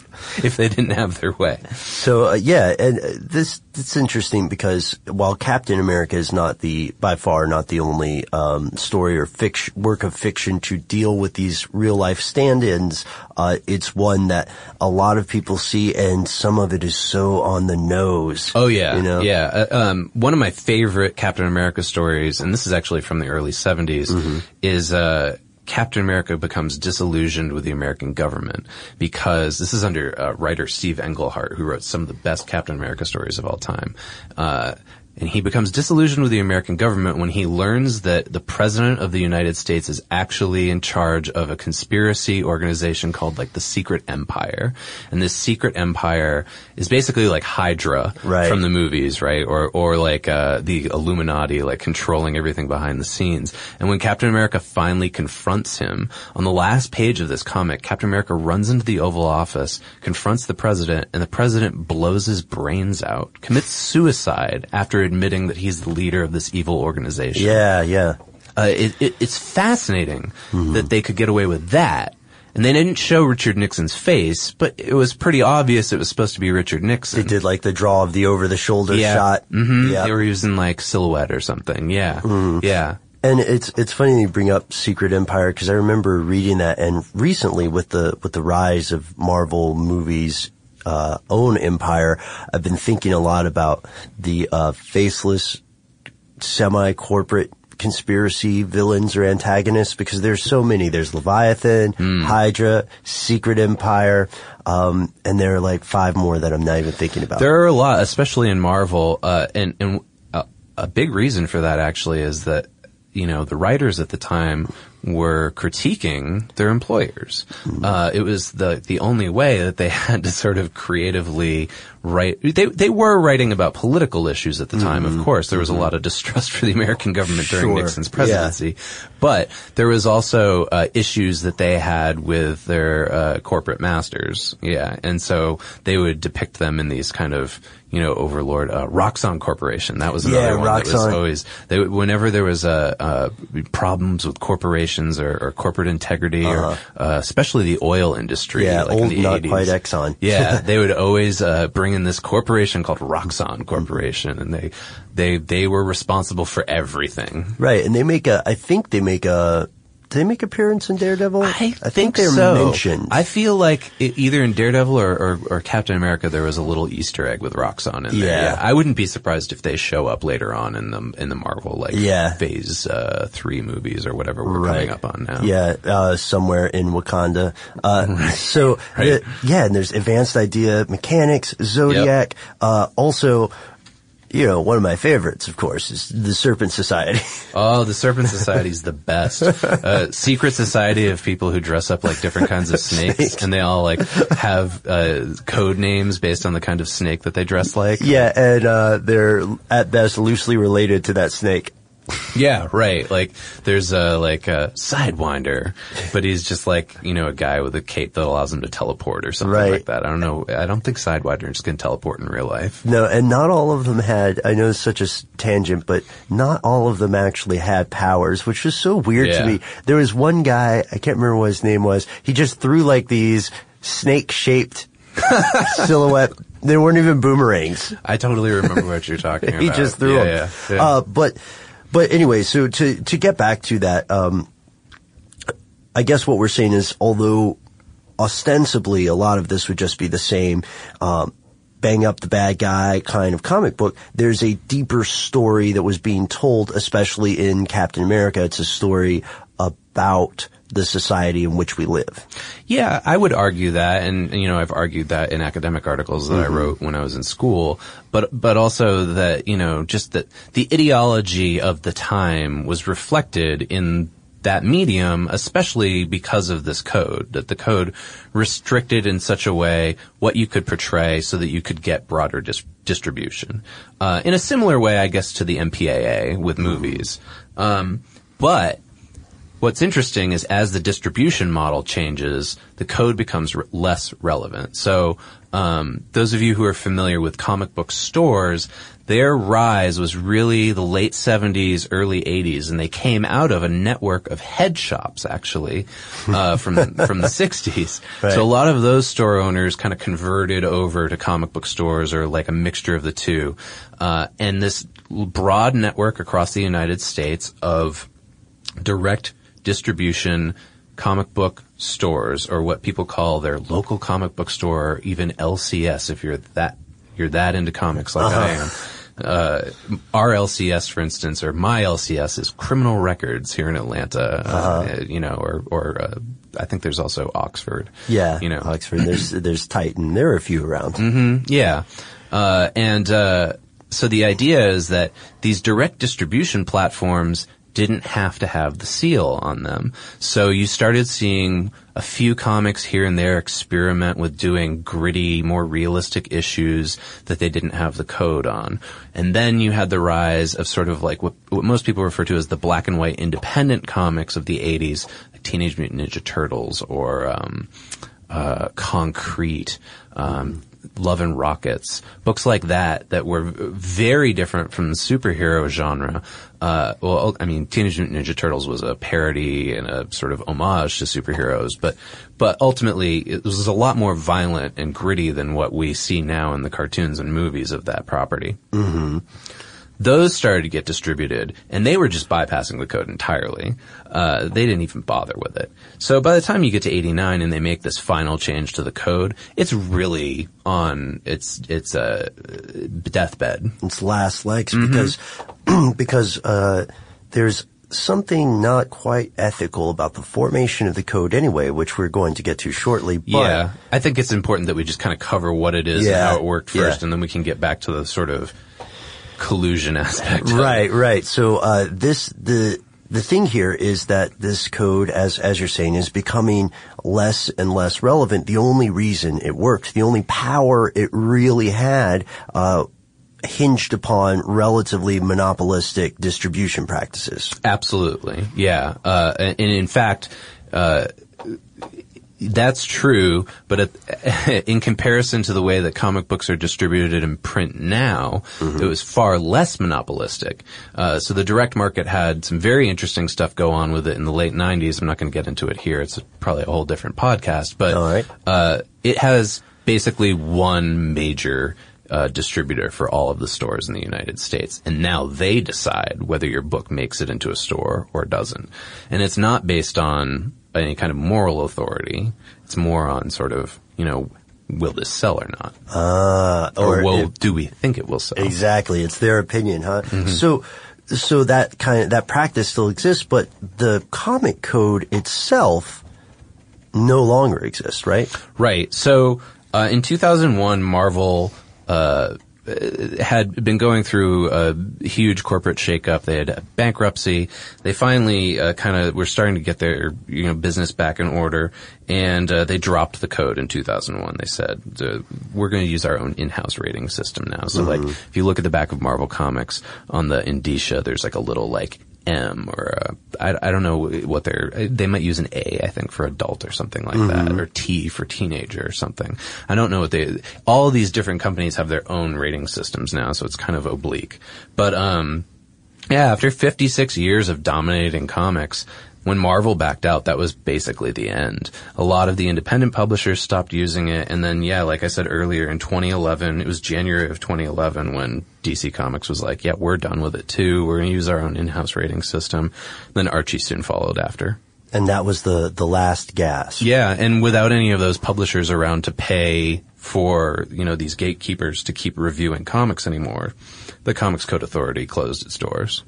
if they didn't have their way. So uh, yeah, and uh, this it's interesting because while Captain America is not the by far not the only um, story or fiction, work of fiction to deal with these real life stand-ins, uh, it's one that a lot of people see, and some of it is so on the nose. Oh yeah, you know? yeah. Uh, um, one of my favorite Captain America stories, and this is actually from the early seventies, Mm-hmm. is uh Captain America becomes disillusioned with the American government because this is under uh, writer Steve Englehart, who wrote some of the best Captain America stories of all time. Uh, and he becomes disillusioned with the American government when he learns that the President of the United States is actually in charge of a conspiracy organization called like the Secret Empire. And this Secret Empire is basically like Hydra Right. from the movies, right? Or, or like, uh, the Illuminati, like controlling everything behind the scenes. And when Captain America finally confronts him, on the last page of this comic, Captain America runs into the Oval Office, confronts the President, and the President blows his brains out, commits suicide after admitting that he's the leader of this evil organization. Yeah, yeah. Uh, it, it, it's fascinating Mm-hmm. that they could get away with that. And they didn't show Richard Nixon's face, but it was pretty obvious it was supposed to be Richard Nixon. They did like the draw of the over-the-shoulder yeah. shot. Mm-hmm. Yeah. They were using like silhouette or something. Yeah. Mhm. Yeah. And it's it's funny you bring up Secret Empire because I remember reading that, and recently with the with the rise of Marvel movies. Uh, own empire, I've been thinking a lot about the uh, faceless, semi-corporate conspiracy villains or antagonists because there's so many. There's Leviathan, Mm. Hydra, Secret Empire, um, and there are like five more that I'm not even thinking about. There are a lot, especially in Marvel, uh, and, and a, a big reason for that actually is that, you know, the writers at the time were critiquing their employers. Uh, it was the, the only way that they had to sort of creatively write. They, they were writing about political issues at the time, Mm-hmm. of course. There was a lot of distrust for the American government during Sure. Nixon's presidency. But there was also, uh, issues that they had with their, uh, corporate masters. Yeah. And so they would depict them in these kind of, you know, overlord, uh, Roxxon Corporation. That was another Yeah, one that was Roxxon. always, they, would- whenever there was, uh, uh, problems with corporations or, or corporate integrity Uh-huh. or, uh, especially the oil industry. Yeah, like in old, the not eighties. quite Exxon. Yeah, they would always, uh, bring in this corporation called Roxxon Corporation, and they, they, they were responsible for everything. Right, and they make a, I think they make a, do they make appearance in Daredevil? I, think, think they're so. mentioned. I feel like it, either in Daredevil or, or, or Captain America, there was a little Easter egg with Roxxon in there. Yeah. I wouldn't be surprised if they show up later on in the in the Marvel like Yeah. Phase uh, three movies or whatever we're Right. coming up on now. Yeah, uh, somewhere in Wakanda. Uh, so, Right. the- yeah, and there's Advanced Idea Mechanics, Zodiac, uh, also, you know, one of my favorites, of course, is the Serpent Society. Oh, the Serpent Society is the best. Uh, secret society of people who dress up like different kinds of snakes, Snake. and they all like have uh, code names based on the kind of snake that they dress like. Yeah, and, uh, they're at best loosely related to that snake. Yeah, right. Like, there's a, like, a Sidewinder, but he's just like, you know, a guy with a cape that allows him to teleport or something Right. like that. I don't know. I don't think Sidewinders can teleport in real life. No, and not all of them had, I know it's such a s- tangent, but not all of them actually had powers, which was so weird Yeah. to me. There was one guy, I can't remember what his name was, he just threw like these snake-shaped silhouette, they weren't even boomerangs. I totally remember what you're talking about. He just threw yeah, them. Yeah, yeah. Uh, but, but anyway, so to, to get back to that, um, I guess what we're saying is, although ostensibly a lot of this would just be the same, um, bang up the bad guy kind of comic book. There's a deeper story that was being told, especially in Captain America. It's a story about the society in which we live. Yeah, I would argue that, and you know, I've argued that in academic articles that mm-hmm. I wrote when I was in school, but but also that, you know, just that the ideology of the time was reflected in that medium, especially because of this code, that the code restricted in such a way what you could portray so that you could get broader dis- distribution. Uh, in a similar way, I guess, to the M P A A with movies. Um, but what's interesting is as the distribution model changes, the code becomes re- less relevant. So, um, those of you who are familiar with comic book stores, their rise was really the late seventies, early eighties, and they came out of a network of head shops, actually, uh, from, from the sixties. Right. So a lot of those store owners kind of converted over to comic book stores, or like a mixture of the two. Uh, and this broad network across the United States of direct distribution comic book stores, or what people call their local comic book store, or even L C S if you're that, you're that into comics like uh-huh. I am. Uh, our L C S, for instance, or my L C S is Criminal Records here in Atlanta, uh-huh. uh, you know, or, or, uh, I think there's also Oxford. Yeah. You know, Oxford. There's, there's Titan. There are a few around. Mm-hmm. Yeah. Uh, and, uh, so the idea is that these direct distribution platforms didn't have to have the seal on them. So you started seeing a few comics here and there experiment with doing gritty, more realistic issues that they didn't have the code on. And then you had the rise of sort of like what, what most people refer to as the black and white independent comics of the eighties, like Teenage Mutant Ninja Turtles or um uh Concrete, um Love and Rockets, books like that that were very different from the superhero genre. Uh, well, I mean, Teenage Mutant Ninja Turtles was a parody and a sort of homage to superheroes, but but ultimately it was a lot more violent and gritty than what we see now in the cartoons and movies of that property. Mm-hmm. Those started to get distributed, and they were just bypassing the code entirely. Uh, they didn't even bother with it. So by the time you get to eighty-nine and they make this final change to the code, it's really on its its uh, deathbed. Its last legs, mm-hmm. because because uh, there's something not quite ethical about the formation of the code anyway, which we're going to get to shortly. But yeah, I think it's important that we just kind of cover what it is yeah, and how it worked first, yeah. and then we can get back to the sort of collusion aspect. Right, right. So, uh, this, the, the thing here is that this code, as, as you're saying, is becoming less and less relevant. The only reason it worked, the only power it really had, uh, hinged upon relatively monopolistic distribution practices. Absolutely. Yeah. Uh, and, and in fact, uh, that's true, but at, in comparison to the way that comic books are distributed in print now, mm-hmm. it was far less monopolistic. Uh, so the direct market had some very interesting stuff go on with it in the late nineties. I'm not going to get into it here. It's a, probably a whole different podcast, but All right. uh, it has basically one major uh, distributor for all of the stores in the United States. And now they decide whether your book makes it into a store or doesn't. And it's not based on any kind of moral authority. It's more on sort of, you know, will this sell or not? Uh, or or will, if, do we think it will sell? Exactly. It's their opinion, huh? Mm-hmm. So, so that kind of, that practice still exists, but the comic code itself no longer exists, right? Right. So, uh, in two thousand one, Marvel, uh, had been going through a huge corporate shakeup. They had bankruptcy. They finally uh, kind of were starting to get their, you know, business back in order, and uh, they dropped the code in two thousand one. They said, uh, we're going to use our own in-house rating system now. So, Mm-hmm. like, if you look at the back of Marvel Comics on the indicia, there's like a little like M or a, I, I don't know what they're, they might use an A, I think, for adult or something like Mm-hmm. that, or T for teenager or something. I don't know what they, all of these different companies have their own rating systems now, so it's kind of oblique. But, um, yeah, after fifty-six years of dominating comics, when Marvel backed out, that was basically the end. A lot of the independent publishers stopped using it, and then, yeah, like I said earlier, in twenty eleven, it was January of twenty eleven when D C Comics was like, yeah, we're done with it too. We're going to use our own in-house rating system. Then Archie soon followed after. And that was the, the last gasp. Yeah, and without any of those publishers around to pay for, you know, these gatekeepers to keep reviewing comics anymore, the Comics Code Authority closed its doors.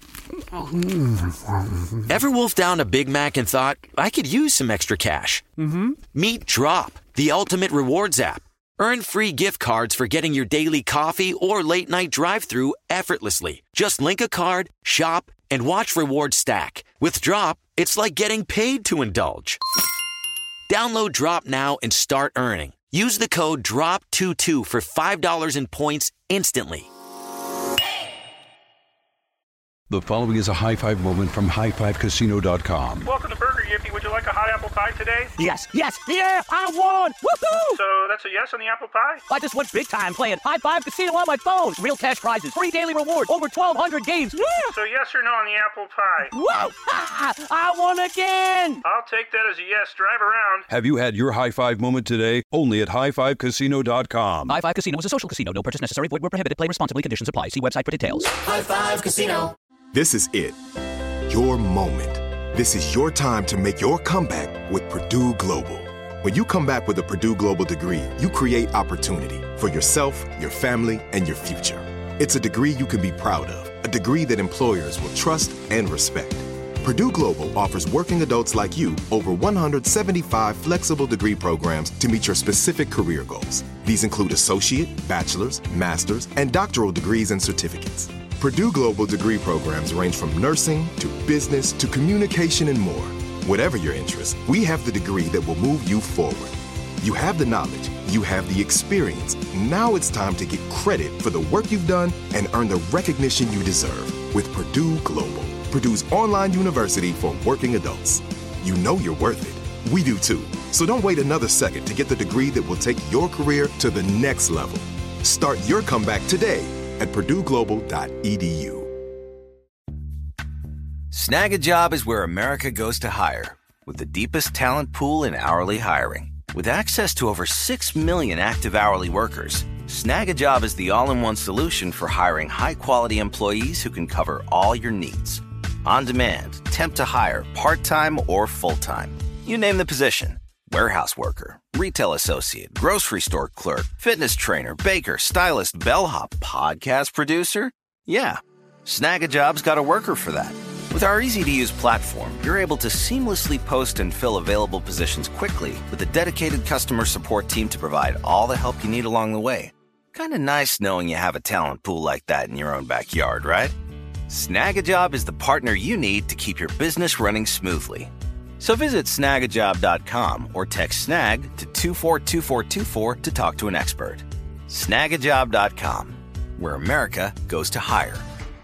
Ever wolfed down a Big Mac and thought, I could use some extra cash? Mm-hmm. Meet Drop, the ultimate rewards app. Earn free gift cards for getting your daily coffee or late night drive-thru effortlessly. Just link a card, shop, and watch rewards stack. With Drop, it's like getting paid to indulge. Download Drop now and start earning. Use the code D R O P two two for five dollars in points instantly. The following is a high five moment from high five casino dot com. Welcome to Burger Yippee. Would you like a hot apple pie today? Yes, yes, yeah, I won! Woohoo! So that's a yes on the apple pie? I just went big time playing High Five Casino on my phone. Real cash prizes, free daily rewards, over twelve hundred games. Yeah! So yes or no on the apple pie? Whoa! Ha! I won again! I'll take that as a yes. Drive around. Have you had your high five moment today? Only at high five casino dot com. High Five Casino is a social casino. No purchase necessary. Void where prohibited. Play responsibly. Conditions apply. See website for details. High Five Casino. This is it. Your moment. This is your time to make your comeback with Purdue Global. When you come back with a Purdue Global degree, you create opportunity for yourself, your family, and your future. It's a degree you can be proud of, a degree that employers will trust and respect. Purdue Global offers working adults like you over one hundred seventy-five flexible degree programs to meet your specific career goals. These include associate, bachelor's, master's, and doctoral degrees and certificates. Purdue Global degree programs range from nursing to business to communication and more. Whatever your interest, we have the degree that will move you forward. You have the knowledge, you have the experience. Now it's time to get credit for the work you've done and earn the recognition you deserve with Purdue Global, Purdue's online university for working adults. You know you're worth it. We do too. So don't wait another second to get the degree that will take your career to the next level. Start your comeback today at purdue global dot e d u. Snag a Job is where America goes to hire, with the deepest talent pool in hourly hiring. With access to over six million active hourly workers, Snag a Job is the all-in-one solution for hiring high-quality employees who can cover all your needs. On demand, temp to hire, part-time or full-time. You name the position. Warehouse worker, retail associate, grocery store clerk, fitness trainer, baker, stylist, bellhop, podcast producer? Yeah, Snag a Job's got a worker for that. With our easy-to-use platform, you're able to seamlessly post and fill available positions quickly with a dedicated customer support team to provide all the help you need along the way. Kinda nice knowing you have a talent pool like that in your own backyard, right? Snag a Job is the partner you need to keep your business running smoothly. So visit snag a job dot com or text SNAG to two four two four two four to talk to an expert. snag a job dot com, where America goes to hire.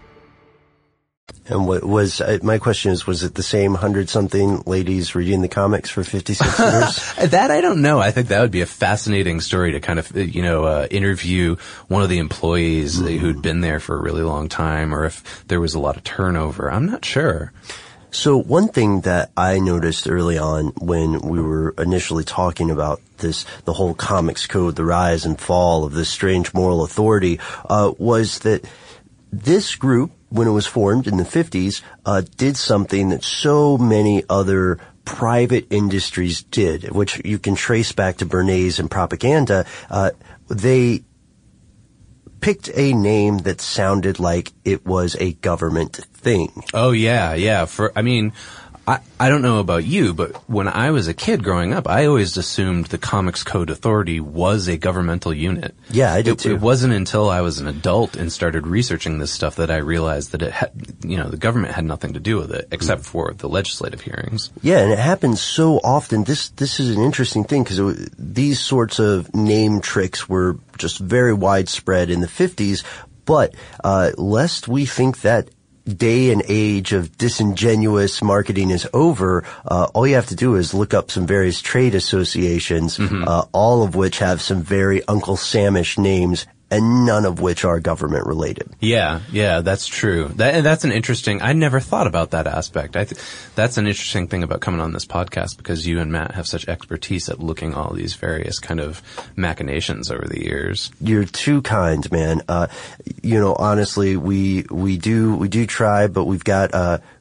And what was, uh, my question is, was it the same hundred-something ladies reading the comics for fifty-six years? That I don't know. I think that would be a fascinating story to kind of, you know, uh, interview one of the employees mm. who'd been there for a really long time, or if there was a lot of turnover. I'm not sure. So one thing that I noticed early on when we were initially talking about this, the whole comics code, the rise and fall of this strange moral authority, uh, was that this group, when it was formed in the fifties, uh, did something that so many other private industries did, which you can trace back to Bernays and propaganda. Uh, they picked a name that sounded like it was a government thing. Oh yeah, yeah. For, I mean, I, I don't know about you, but when I was a kid growing up, I always assumed the Comics Code Authority was a governmental unit. Yeah, I did it, too. It wasn't until I was an adult and started researching this stuff that I realized that it had, you know, the government had nothing to do with it except for the legislative hearings. Yeah, and it happens so often. This, this is an interesting thing because these sorts of name tricks were just very widespread in the fifties, but, uh, lest we think that day and age of disingenuous marketing is over, uh, all you have to do is look up some various trade associations, mm-hmm. uh, all of which have some very Uncle Samish names, and none of which are government related. Yeah, yeah, that's true. That, and that's an interesting, I never thought about that aspect. I th- that's an interesting thing about coming on this podcast because you and Matt have such expertise at looking all these various kind of machinations over the years. You're too kind, man. Uh, you know, honestly, we, we do, we do try, but we've got, uh,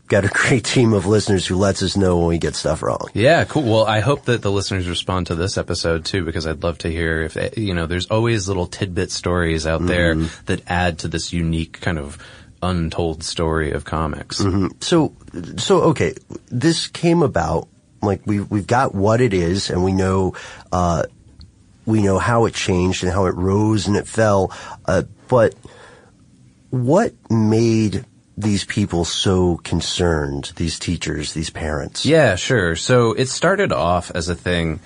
got a great team of listeners who lets us know when we get stuff wrong. Yeah, cool. Well, I hope that the listeners respond to this episode too, because I'd love to hear if, you know, there's always little tidbit stories out there mm-hmm. that add to this unique kind of untold story of comics. Mm-hmm. So, so, okay, this came about, like, we, we've got what it is, and we know, uh, we know how it changed and how it rose and it fell, uh, but what made these people so concerned, these teachers, these parents? Yeah, sure. So it started off as a thing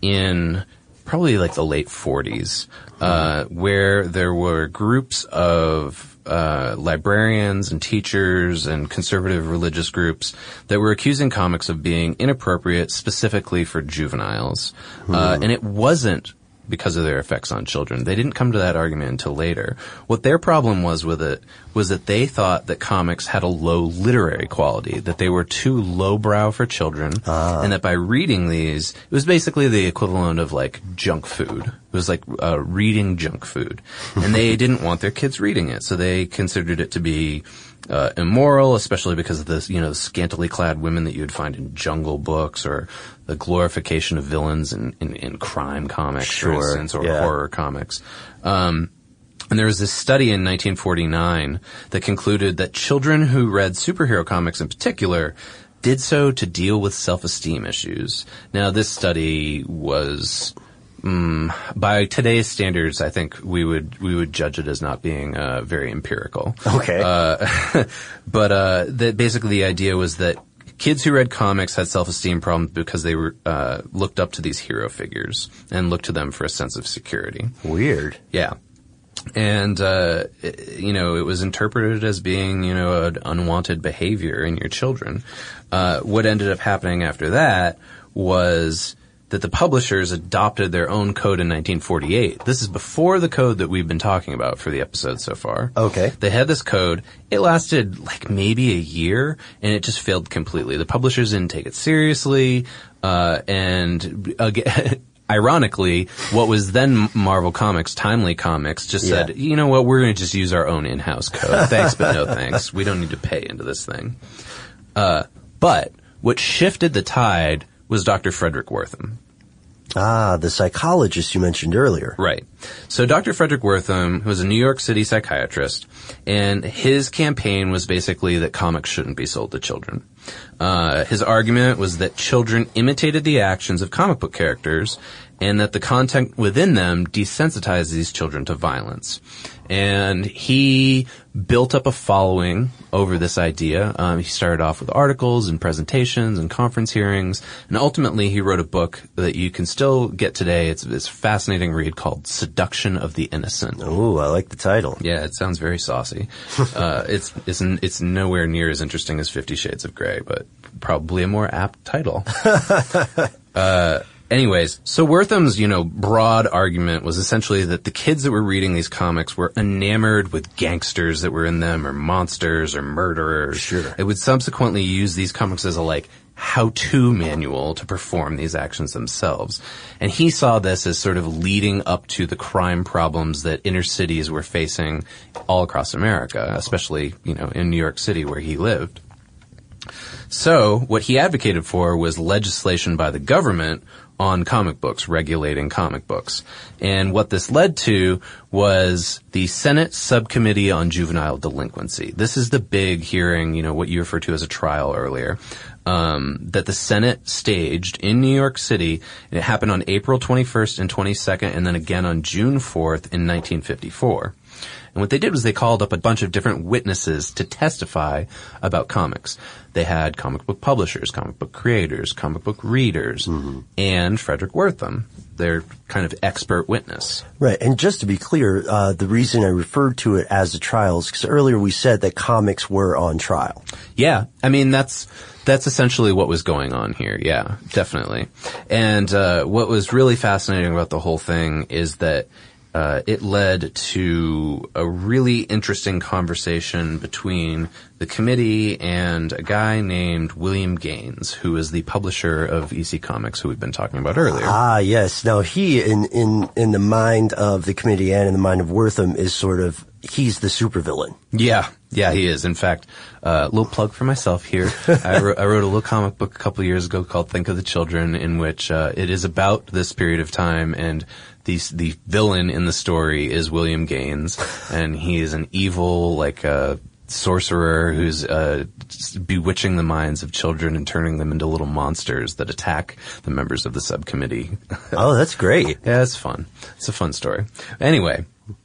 in probably like the late forties, uh, where there were groups of uh librarians and teachers and conservative religious groups that were accusing comics of being inappropriate specifically for juveniles. Mm. Uh, and it wasn't because of their effects on children. They didn't come to that argument until later. What their problem was with it was that they thought that comics had a low literary quality, that they were too lowbrow for children, ah. and that by reading these, it was basically the equivalent of like junk food. It was like uh, reading junk food. And they didn't want their kids reading it, so they considered it to be uh, immoral, especially because of the, you know, scantily clad women that you would find in Jungle books, or the glorification of villains in, in, in crime comics, sure. for instance, or yeah. horror comics. Um, and there was this study in nineteen forty-nine that concluded that children who read superhero comics in particular did so to deal with self-esteem issues. Now, this study was... Mm, by today's standards, I think we would we would judge it as not being uh, very empirical. Okay. Uh, but uh, the, basically, the idea was that kids who read comics had self-esteem problems because they were uh, looked up to these hero figures and looked to them for a sense of security. Weird. Yeah. And, uh, it, you know, it was interpreted as being, you know, an unwanted behavior in your children. Uh, what ended up happening after that was that the publishers adopted their own code in nineteen forty-eight. This is before the code that we've been talking about for the episode so far. Okay. They had this code. It lasted like maybe a year, and it just failed completely. The publishers didn't take it seriously, uh, and again, ironically, what was then Marvel Comics, Timely Comics, just yeah. said, you know what, we're going to just use our own in-house code. Thanks, but no thanks. We don't need to pay into this thing. Uh, but what shifted the tide was Doctor Frederick Wertham. Ah, the psychologist you mentioned earlier. Right. So Doctor Frederick Wertham was a New York City psychiatrist, and his campaign was basically that comics shouldn't be sold to children. Uh, his argument was that children imitated the actions of comic book characters, and that the content within them desensitized these children to violence. And he built up a following over this idea. Um, he started off with articles and presentations and conference hearings, and ultimately he wrote a book that you can still get today. It's, it's a fascinating read called Seduction of the Innocent. Oh, I like the title. Yeah, it sounds very saucy. uh, it's, it's, it's nowhere near as interesting as Fifty Shades of Grey, but probably a more apt title. uh, Anyways, so Wertham's, you know, broad argument was essentially that the kids that were reading these comics were enamored with gangsters that were in them, or monsters, or murderers. Sure. They would subsequently use these comics as a, like, how-to manual to perform these actions themselves. And he saw this as sort of leading up to the crime problems that inner cities were facing all across America, especially, you know, in New York City where he lived. So, what he advocated for was legislation by the government on comic books, regulating comic books. And what this led to was the Senate Subcommittee on Juvenile Delinquency. This is the big hearing, you know, what you referred to as a trial earlier, um, that the Senate staged in New York City. And it happened on April twenty-first and twenty-second, and then again on June fourth in nineteen fifty-four. And what they did was they called up a bunch of different witnesses to testify about comics. They had comic book publishers, comic book creators, comic book readers, mm-hmm. and Frederick Wertham, their kind of expert witness. Right. And just to be clear, uh, the reason I referred to it as a trial is because earlier we said that comics were on trial. Yeah. I mean, that's, that's essentially what was going on here. Yeah, definitely. And, uh, what was really fascinating about the whole thing is that Uh, it led to a really interesting conversation between the committee and a guy named William Gaines, who is the publisher of E C Comics, who we've been talking about earlier. Ah, yes. Now he, in, in, in the mind of the committee and in the mind of Wertham, is sort of he's the supervillain. Yeah, yeah, he is. In fact, a uh, little plug for myself here. I, wrote, I wrote a little comic book a couple of years ago called Think of the Children, in which uh, it is about this period of time, and the the villain in the story is William Gaines, and he is an evil, like, uh, sorcerer who's uh, bewitching the minds of children and turning them into little monsters that attack the members of the subcommittee. Oh, that's great. Yeah, it's fun. It's a fun story. Anyway,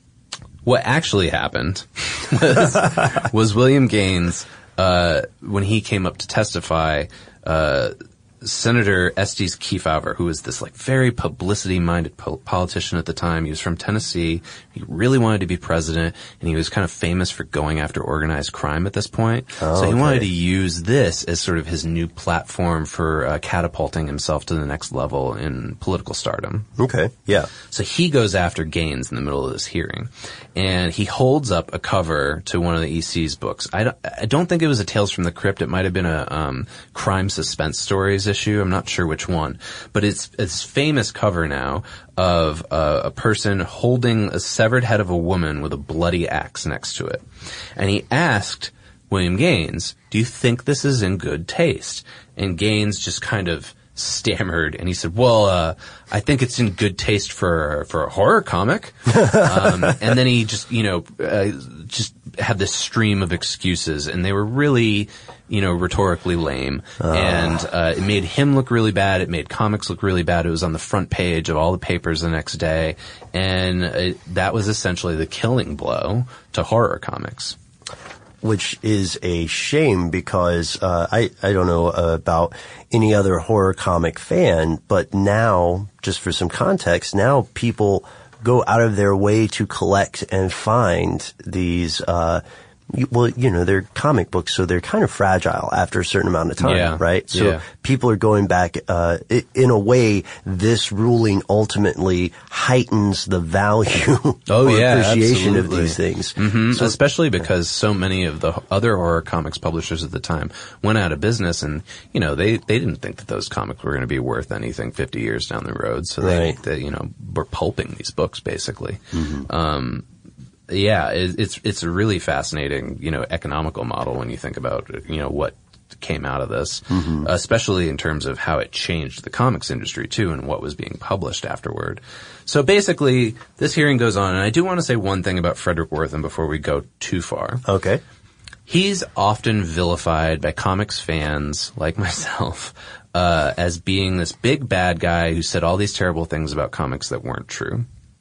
what actually happened was, was William Gaines, uh, when he came up to testify, uh, Senator Estes Kefauver, who was this like very publicity-minded po- politician at the time. He was from Tennessee. He really wanted to be president, and he was kind of famous for going after organized crime at this point. Oh, so he okay. wanted to use this as sort of his new platform for uh, catapulting himself to the next level in political stardom. Okay, yeah. So he goes after Gaines in the middle of this hearing, and he holds up a cover to one of the E C's books. I don't, I don't think it was a Tales from the Crypt. It might have been a um, crime suspense stories issue. I'm not sure which one, but it's it's famous cover now of uh, a person holding a severed head of a woman with a bloody axe next to it. And he asked William Gaines, "Do you think this is in good taste?" And Gaines just kind of stammered, and he said, well, uh, I think it's in good taste for, for a horror comic. um, and then he just, you know, uh, just had this stream of excuses, and they were really, you know, rhetorically lame. Uh. And, uh, it made him look really bad. It made comics look really bad. It was on the front page of all the papers the next day. And it, that was essentially the killing blow to horror comics. Which is a shame because uh, I I don't know uh, about any other horror comic fan, but now, just for some context, now people go out of their way to collect and find these. Uh, well, you know, they're comic books, so they're kind of fragile after a certain amount of time, yeah. right? So yeah. people are going back. Uh, in a way, this ruling ultimately heightens the value oh, or yeah, appreciation absolutely. of these things. Mm-hmm. So, especially because so many of the other horror comics publishers at the time went out of business, and, you know, they, they didn't think that those comics were going to be worth anything fifty years down the road. So they, right. they you know, were pulping these books, basically. Mm-hmm. Um, Yeah, it's it's a really fascinating, you know, economical model when you think about, you know, what came out of this, mm-hmm. especially in terms of how it changed the comics industry too, and what was being published afterward. So basically, this hearing goes on, and I do want to say one thing about Frederick Wertham before we go too far. Okay. He's often vilified by comics fans like myself uh, as being this big bad guy who said all these terrible things about comics that weren't true.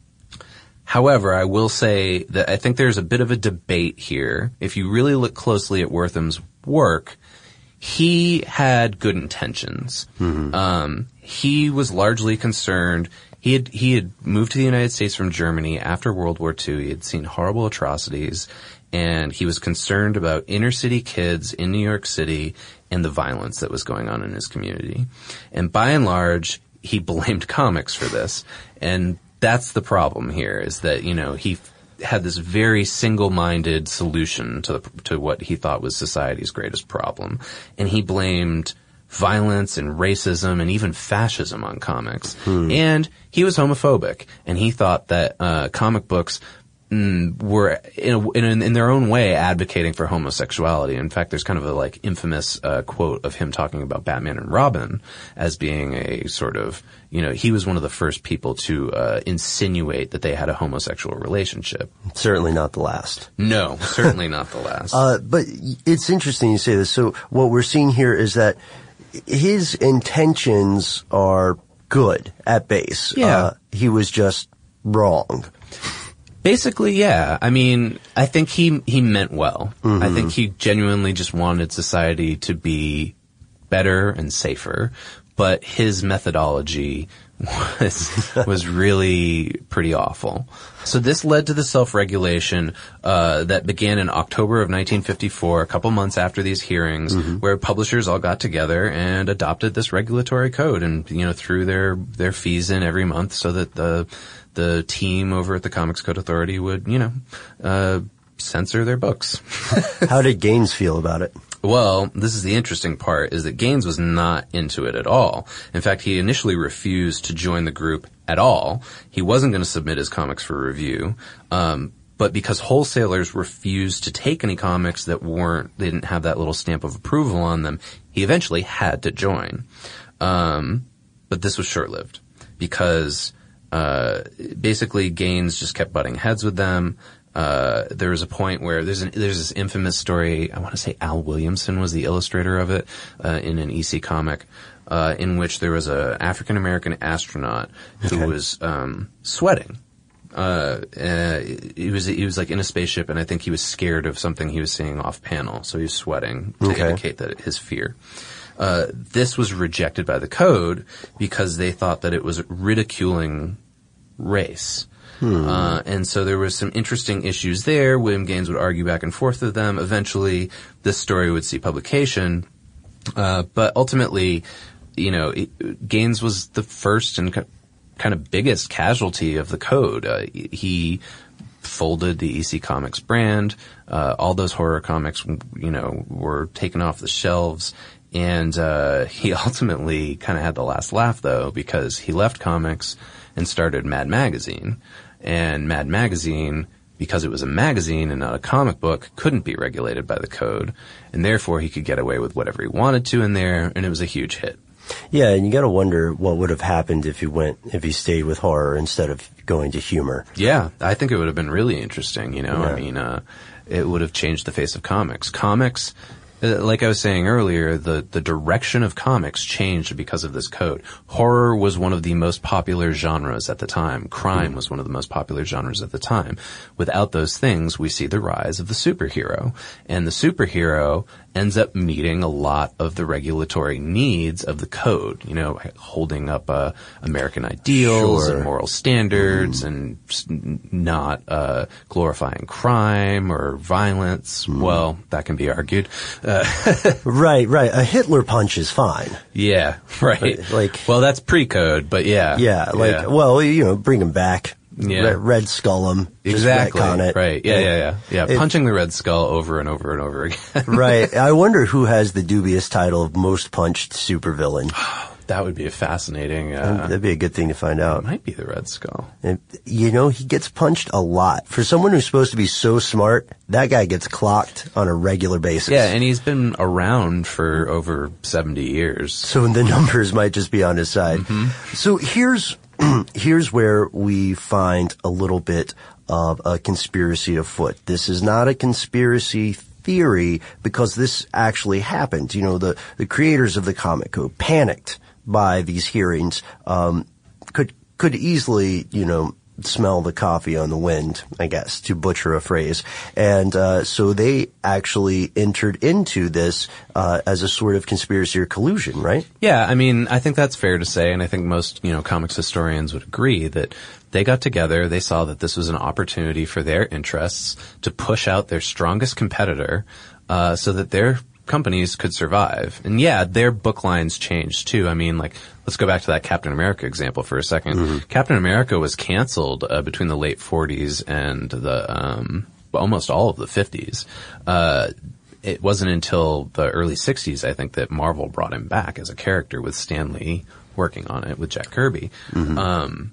However, I will say that I think there's a bit of a debate here. If you really look closely at Wertham's work, he had good intentions. Mm-hmm. Um, he was largely concerned. He had, he had moved to the United States from Germany after World War Two. He had seen horrible atrocities, and he was concerned about inner city kids in New York City and the violence that was going on in his community. And by and large, he blamed comics for this. And that's the problem here, is that, you know, he f- had this very single-minded solution to the, to what he thought was society's greatest problem. And he blamed violence and racism and even fascism on comics. Hmm. And he was homophobic. And he thought that uh comic books mm, were, in, a, in, in their own way, advocating for homosexuality. In fact, there's kind of a, like, infamous uh quote of him talking about Batman and Robin as being a sort of, you know, he was one of the first people to uh insinuate that they had a homosexual relationship. Certainly not the last. No, certainly not the last. Uh, but it's interesting you say this. So what we're seeing here is that his intentions are good at base. Yeah. Uh, he was just wrong. Basically, yeah. I mean, I think he he meant well. Mm-hmm. I think he genuinely just wanted society to be better and safer. But his methodology was was really pretty awful. So this led to the self-regulation uh that began in October of nineteen fifty-four, a couple months after these hearings, mm-hmm. where publishers all got together and adopted this regulatory code and, you know, threw their their fees in every month so that the the team over at the Comics Code Authority would, you know, uh censor their books. How did Gaines feel about it? Well, this is the interesting part, is that Gaines was not into it at all. In fact, he initially refused to join the group at all. He wasn't going to submit his comics for review. Um, but because wholesalers refused to take any comics that weren't, they didn't have that little stamp of approval on them, he eventually had to join. Um, but this was short-lived because, uh, basically Gaines just kept butting heads with them. Uh, there was a point where there's an, there's this infamous story, I want to say Al Williamson was the illustrator of it, uh, in an E C comic, uh, in which there was a African-American astronaut who okay. was, um, sweating. Uh, uh, he was, he was like in a spaceship, and I think he was scared of something he was seeing off panel, so he was sweating to okay. indicate that his fear. Uh, this was rejected by the code because they thought that it was ridiculing race. Hmm. Uh, and so there was some interesting issues there. William Gaines would argue back and forth with them. Eventually, this story would see publication. Uh, but ultimately, you know, it, Gaines was the first and ca- kind of biggest casualty of the code. Uh, he folded the E C Comics brand. Uh, all those horror comics, you know, were taken off the shelves. And, uh, he ultimately kind of had the last laugh, though, because he left comics and started Mad Magazine. And Mad Magazine, because it was a magazine and not a comic book, couldn't be regulated by the code. And therefore, he could get away with whatever he wanted to in there, and it was a huge hit. Yeah, and you gotta wonder what would have happened if he went, if he stayed with horror instead of going to humor. Yeah, I think it would have been really interesting, you know? Yeah. I mean, uh, it would have changed the face of comics. Comics, like I was saying earlier, the, the direction of comics changed because of this code. Horror was one of the most popular genres at the time. Crime mm. was one of the most popular genres at the time. Without those things, we see the rise of the superhero. And the superhero ends up meeting a lot of the regulatory needs of the code, you know, holding up uh, American ideals sure. and moral standards mm. and not uh, glorifying crime or violence. Mm. Well, that can be argued. Uh, right, right. A Hitler punch is fine. Yeah, right. Like, well, that's pre-code, but yeah. Yeah, like, yeah. well, you know, bring him back. Yeah. Red, red Skull him. Exactly. Just retcon it. Right. Yeah, yeah, yeah. Yeah. It, Punching the Red Skull over and over and over again. Right. I wonder who has the dubious title of most punched supervillain. That would be a fascinating, uh, that'd be a good thing to find out. It might be the Red Skull. And, you know, he gets punched a lot. For someone who's supposed to be so smart, that guy gets clocked on a regular basis. Yeah, and he's been around for over seventy years. So the numbers might just be on his side. Mm-hmm. So here's, here's where we find a little bit of a conspiracy afoot. This is not a conspiracy theory because this actually happened. You know, the, the creators of the comic code panicked by these hearings, um, could, could easily, you know, smell the coffee on the wind, I guess, to butcher a phrase. And, uh, so they actually entered into this, uh, as a sort of conspiracy or collusion, right? Yeah, I mean, I think that's fair to say, and I think most, you know, comics historians would agree that they got together, they saw that this was an opportunity for their interests to push out their strongest competitor, uh, so that their companies could survive. And yeah, their book lines changed too. I mean, like, let's go back to that Captain America example for a second. Mm-hmm. Captain America was canceled uh, between the late forties and the um almost all of the fifties. Uh it wasn't until the early sixties, I think, that Marvel brought him back as a character with Stan Lee working on it with Jack Kirby. Mm-hmm. Um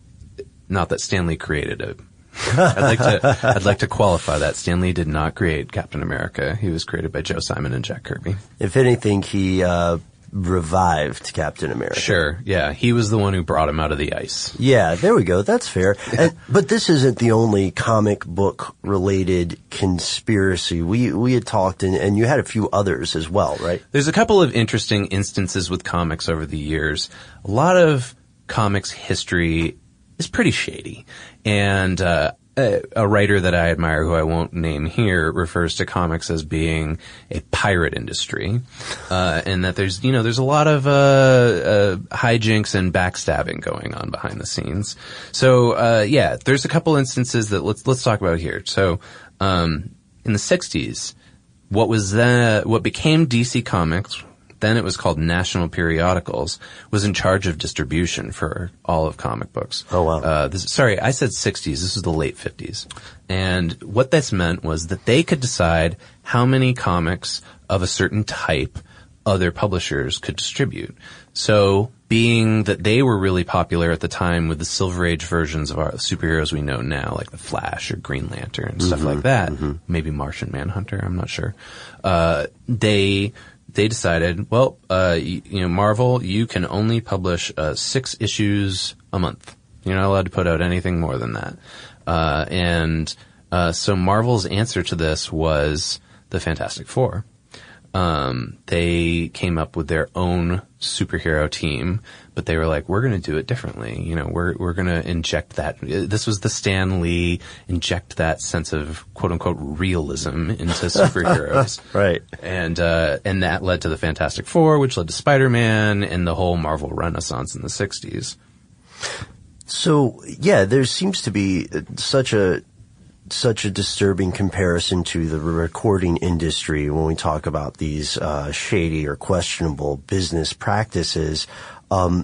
not that Stan Lee created it. I'd like to, I'd like to qualify that. Stan Lee did not create Captain America. He was created by Joe Simon and Jack Kirby. If anything, he, uh, revived Captain America. Sure, yeah. He was the one who brought him out of the ice. Yeah, there we go. That's fair. And, but this isn't the only comic book related conspiracy. We, we had talked and, and you had a few others as well, right? There's a couple of interesting instances with comics over the years. A lot of comics history is pretty shady. And, uh, a, a writer that I admire, who I won't name here, refers to comics as being a pirate industry. Uh, and that there's, you know, there's a lot of, uh, uh, hijinks and backstabbing going on behind the scenes. So, uh, yeah, there's a couple instances that let's, let's talk about here. So, um, in the sixties, what was the, what became D C Comics, then it was called National Periodicals, was in charge of distribution for all of comic books. Oh, wow. Uh, this, sorry, I said sixties. This was the late fifties. And what this meant was that they could decide how many comics of a certain type other publishers could distribute. So being that they were really popular at the time with the Silver Age versions of our superheroes we know now, like the Flash or Green Lantern and stuff Mm-hmm, like that, mm-hmm. maybe Martian Manhunter, I'm not sure. Uh, they, they decided, well, uh, you, you know, Marvel, you can only publish, uh, six issues a month. You're not allowed to put out anything more than that. Uh, and, uh, so Marvel's answer to this was the Fantastic Four. Um, they came up with their own superhero team, but they were like, we're going to do it differently. You know, we're, we're going to inject that. This was the Stan Lee, inject that sense of quote unquote realism into superheroes. Right. And, uh, and that led to the Fantastic Four, which led to Spider-Man and the whole Marvel Renaissance in the sixties. So, yeah, there seems to be such a, such a disturbing comparison to the recording industry when we talk about these uh, shady or questionable business practices. Um,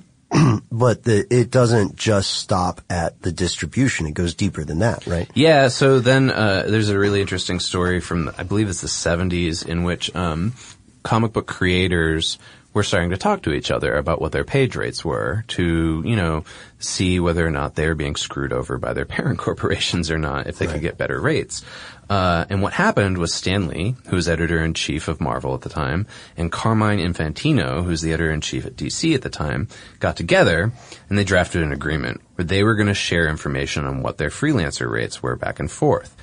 but the, it doesn't just stop at the distribution. It goes deeper than that, right? Yeah, so then uh, there's a really interesting story from, I believe it's the seventies, in which um, comic book creators were starting to talk to each other about what their page rates were to, you know, see whether or not they were being screwed over by their parent corporations or not, if they right. could get better rates. Uh, and what happened was Stan Lee, who was editor-in-chief of Marvel at the time, and Carmine Infantino, who's the editor-in-chief at D C at the time, got together and they drafted an agreement where they were going to share information on what their freelancer rates were back and forth.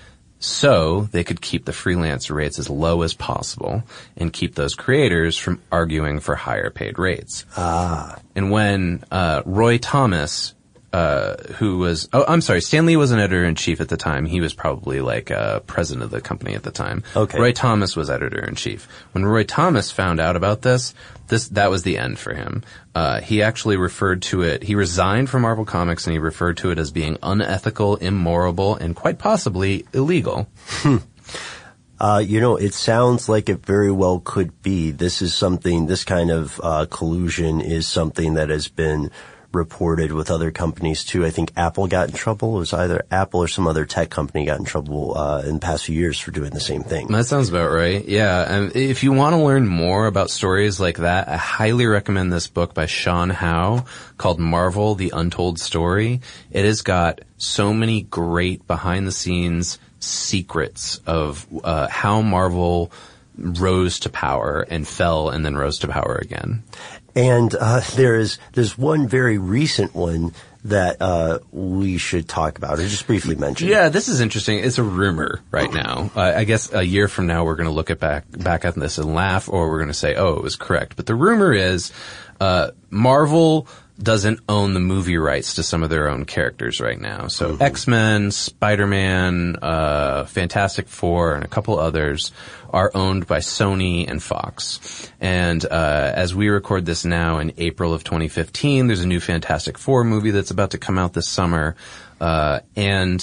So they could keep the freelance rates as low as possible and keep those creators from arguing for higher paid rates. Ah. And when uh Roy Thomas, uh who was oh I'm sorry, Stan Lee was an editor-in-chief at the time. He was probably like uh president of the company at the time. Okay. Roy Thomas was editor-in-chief. When Roy Thomas found out about this, this that was the end for him. Uh he actually referred to it, he resigned from Marvel Comics and he referred to it as being unethical, immoral, and quite possibly illegal. Hmm. Uh, you know, it sounds like it very well could be. This is something, this kind of uh collusion is something that has been reported with other companies too. I think Apple got in trouble. It was either Apple or some other tech company got in trouble uh in the past few years for doing the same thing. That sounds about right. Yeah. And if you want to learn more about stories like that, I highly recommend this book by Sean Howe called Marvel: The Untold Story. It has got so many great behind the scenes secrets of uh how Marvel rose to power and fell and then rose to power again. And uh there is there's one very recent one that uh we should talk about or just briefly mention. Yeah, this is interesting. It's a rumor right now. Uh, I guess a year from now we're going to look at back back at this and laugh, or we're going to say, "Oh, it was correct." But the rumor is uh Marvel doesn't own the movie rights to some of their own characters right now. So mm-hmm. X-Men, Spider-Man, uh Fantastic Four, and a couple others are owned by Sony and Fox. And uh as we record this now in April of twenty fifteen, there's a new Fantastic Four movie that's about to come out this summer. Uh and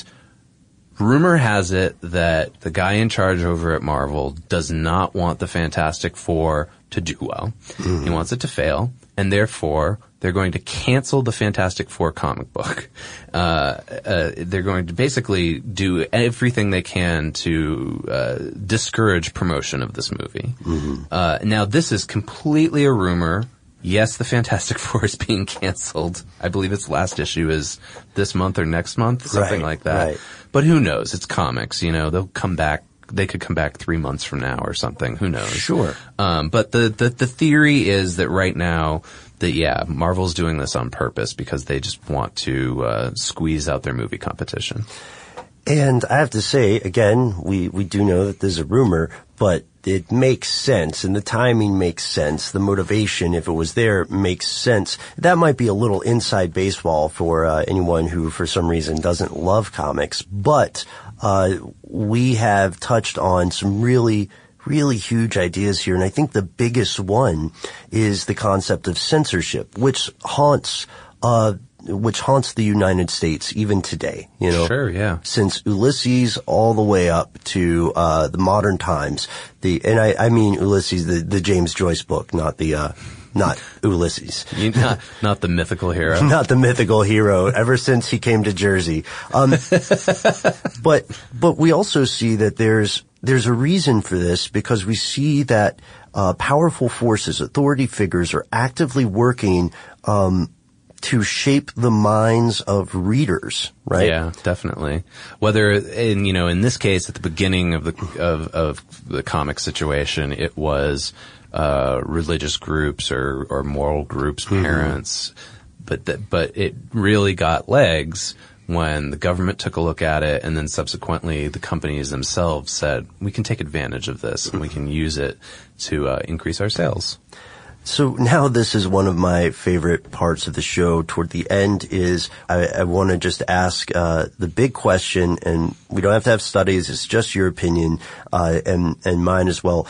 rumor has it that the guy in charge over at Marvel does not want the Fantastic Four to do well. Mm-hmm. He wants it to fail, and therefore they're going to cancel the Fantastic Four comic book. Uh, uh, they're going to basically do everything they can to uh, discourage promotion of this movie. Mm-hmm. Uh, now, this is completely a rumor. Yes, the Fantastic Four is being canceled. I believe its last issue is this month or next month, something right, like that. Right. But who knows? It's comics, you know. They'll come back. They could come back three months from now or something. Who knows? Sure. Um, but the, the, the theory is that right now, that yeah, Marvel's doing this on purpose because they just want to, uh, squeeze out their movie competition. And I have to say, again, we, we do know that there's a rumor, but it makes sense, and the timing makes sense. The motivation, if it was there, makes sense. That might be a little inside baseball for uh, anyone who, for some reason, doesn't love comics, but uh we have touched on some really really huge ideas here, and I think the biggest one is the concept of censorship, which haunts uh which haunts the United States even today, you know. Sure, yeah. Since Ulysses all the way up to uh the modern times. The and I I mean Ulysses, the the James Joyce book, not the uh not Ulysses. You, not, not the mythical hero. Not the mythical hero, ever since he came to Jersey. Um, but, but we also see that there's, there's a reason for this, because we see that, uh, powerful forces, authority figures are actively working um, to shape the minds of readers, right? Yeah, definitely. Whether in, you know, in this case, at the beginning of the, of, of the comic situation, it was, uh, religious groups or, or moral groups, parents, mm-hmm. but that, but it really got legs when the government took a look at it, and then subsequently the companies themselves said, we can take advantage of this and we can use it to, uh, increase our sales. So now this is one of my favorite parts of the show. Toward the end is I, I want to just ask uh, the big question, and we don't have to have studies. It's just your opinion uh, and and mine as well.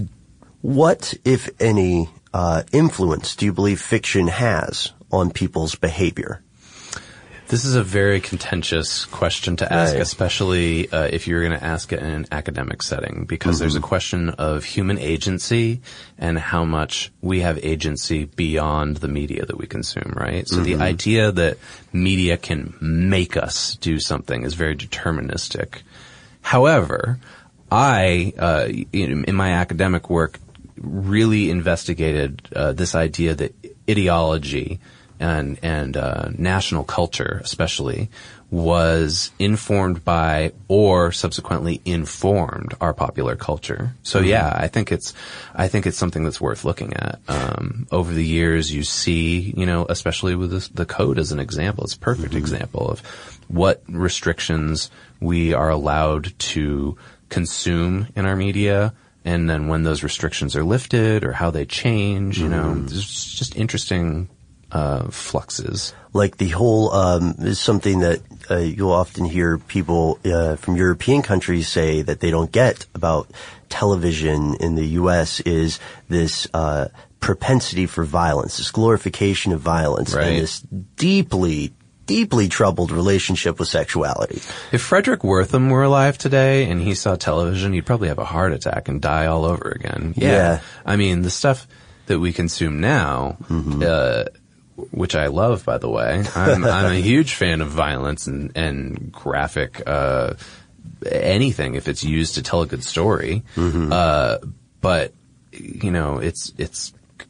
What, if any, uh, influence do you believe fiction has on people's behavior? This is a very contentious question to ask, right. especially uh, if you're going to ask it in an academic setting, because mm-hmm. there's a question of human agency and how much we have agency beyond the media that we consume, right? So mm-hmm. the idea that media can make us do something is very deterministic. However, I, uh, in, in my academic work, really investigated uh, this idea that ideology and and uh national culture especially was informed by or subsequently informed our popular culture. So mm-hmm. yeah, I think it's I think it's something that's worth looking at. Um over the years you see, you know, especially with this, the code as an example, it's a perfect mm-hmm. example of what restrictions we are allowed to consume in our media, and then when those restrictions are lifted or how they change, you know, mm-hmm. it's just interesting Uh, fluxes. Like the whole, um, is something that, uh, you'll often hear people, uh, from European countries say that they don't get about television in the U S is this, uh, propensity for violence, this glorification of violence, right. and this deeply, deeply troubled relationship with sexuality. If Frederick Wortham were alive today and he saw television, he'd probably have a heart attack and die all over again. Yeah. yeah. I mean, the stuff that we consume now, mm-hmm. uh, which I love, by the way. I'm, I'm a huge fan of violence and, and graphic, uh, anything if it's used to tell a good story. Mm-hmm. Uh, but, you know, it's, it's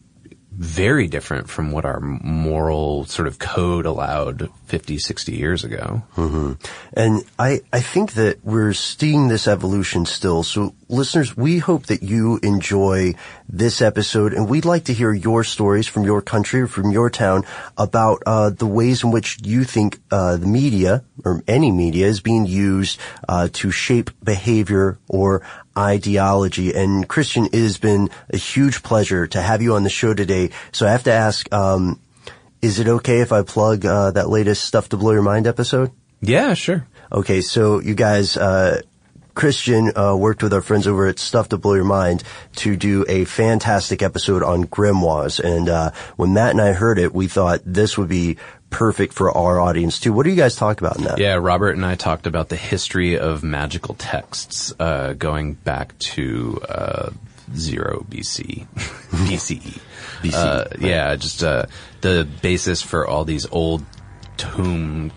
very different from what our moral sort of code allowed fifty, sixty years ago. Mm-hmm. And I, I think that we're seeing this evolution still. So listeners, we hope that you enjoy this episode, and we'd like to hear your stories from your country or from your town about uh, the ways in which you think uh, the media or any media is being used uh, to shape behavior or ideology. And Christian, it has been a huge pleasure to have you on the show today. So I have to ask, um, is it okay if I plug uh, that latest Stuff to Blow Your Mind episode? Yeah, sure. Okay, so you guys, uh, Christian uh, worked with our friends over at Stuff to Blow Your Mind to do a fantastic episode on grimoires. And uh, when Matt and I heard it, we thought this would be perfect for our audience too. What do you guys talk about in that? Yeah, Robert and I talked about the history of magical texts uh, going back to uh, zero B C, B C E. B C E. Uh, yeah, just uh, the basis for all these old tome,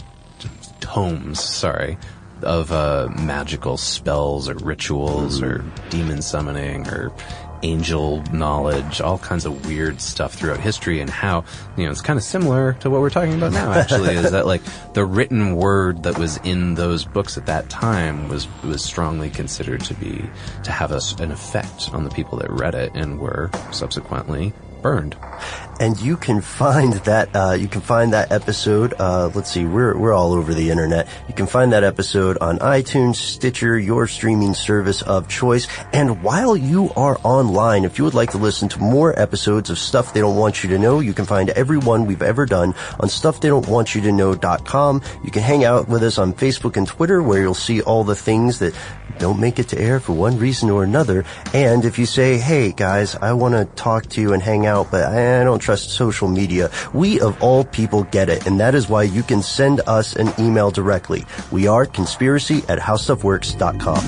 tomes, sorry, of uh, magical spells or rituals or demon summoning or angel knowledge, all kinds of weird stuff throughout history, and how, you know, it's kind of similar to what we're talking about now, actually, is that, like, the written word that was in those books at that time was was strongly considered to be, to have a, an effect on the people that read it and were subsequently burned. And you can find that, uh, you can find that episode, uh, let's see, we're, we're all over the internet. You can find that episode on iTunes, Stitcher, your streaming service of choice. And while you are online, if you would like to listen to more episodes of Stuff They Don't Want You to Know, you can find every one we've ever done on stuff they don't want you to know dot com. You can hang out with us on Facebook and Twitter, where you'll see all the things that don't make it to air for one reason or another. And if you say, hey guys, I want to talk to you and hang out, but I don't trust social media, we of all people get it, and that is why you can send us an email directly. We are conspiracy at how stuff works dot com.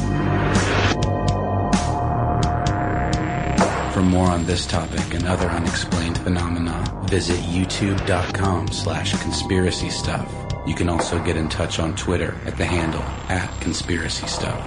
For more on this topic and other unexplained phenomena, visit youtube.com slash conspiracy stuff. You can also get in touch on Twitter at the handle at conspiracy stuff.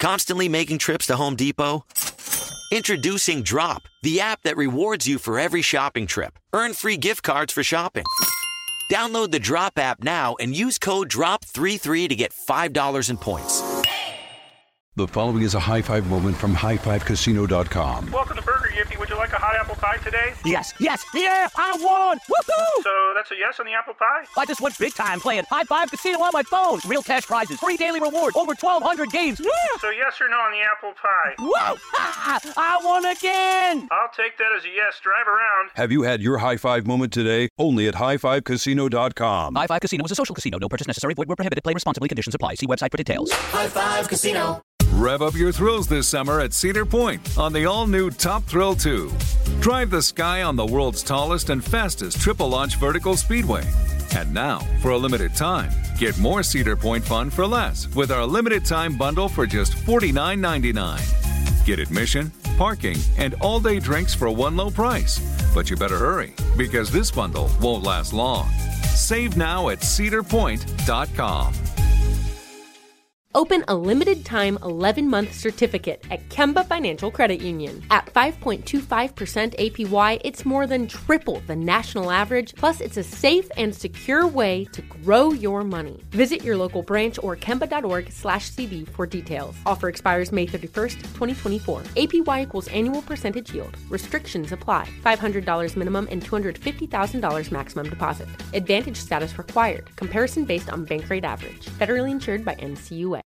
Constantly making trips to Home Depot? Introducing Drop, the app that rewards you for every shopping trip. Earn free gift cards for shopping. Download the Drop app now and use code drop thirty-three to get five dollars in points. The following is a high five moment from high five casino dot com. Welcome to Burger Yippee. Would you like a hot apple pie today? Yes, yes, yeah, I won! Woohoo! So that's a yes on the apple pie? I just went big time playing High Five Casino on my phone. Real cash prizes, free daily rewards, over twelve hundred games. Yeah! So yes or no on the apple pie? Whoa! Ah, I won again! I'll take that as a yes. Drive around. Have you had your high five moment today? Only at high five casino dot com. High Five Casino is a social casino. No purchase necessary. Void where prohibited. Play responsibly. Conditions apply. See website for details. High Five Casino. Rev up your thrills this summer at Cedar Point on the all-new Top Thrill two. Drive the sky on the world's tallest and fastest triple-launch vertical speedway. And now, for a limited time, get more Cedar Point fun for less with our limited-time bundle for just forty-nine ninety-nine. Get admission, parking, and all-day drinks for one low price. But you better hurry, because this bundle won't last long. Save now at cedar point dot com. Open a limited-time eleven-month certificate at Kemba Financial Credit Union. At five point two five percent A P Y, it's more than triple the national average, plus it's a safe and secure way to grow your money. Visit your local branch or kemba.org slash CD for details. Offer expires May thirty-first, twenty twenty-four. A P Y equals annual percentage yield. Restrictions apply. five hundred dollars minimum and two hundred fifty thousand dollars maximum deposit. Advantage status required. Comparison based on bank rate average. Federally insured by N C U A.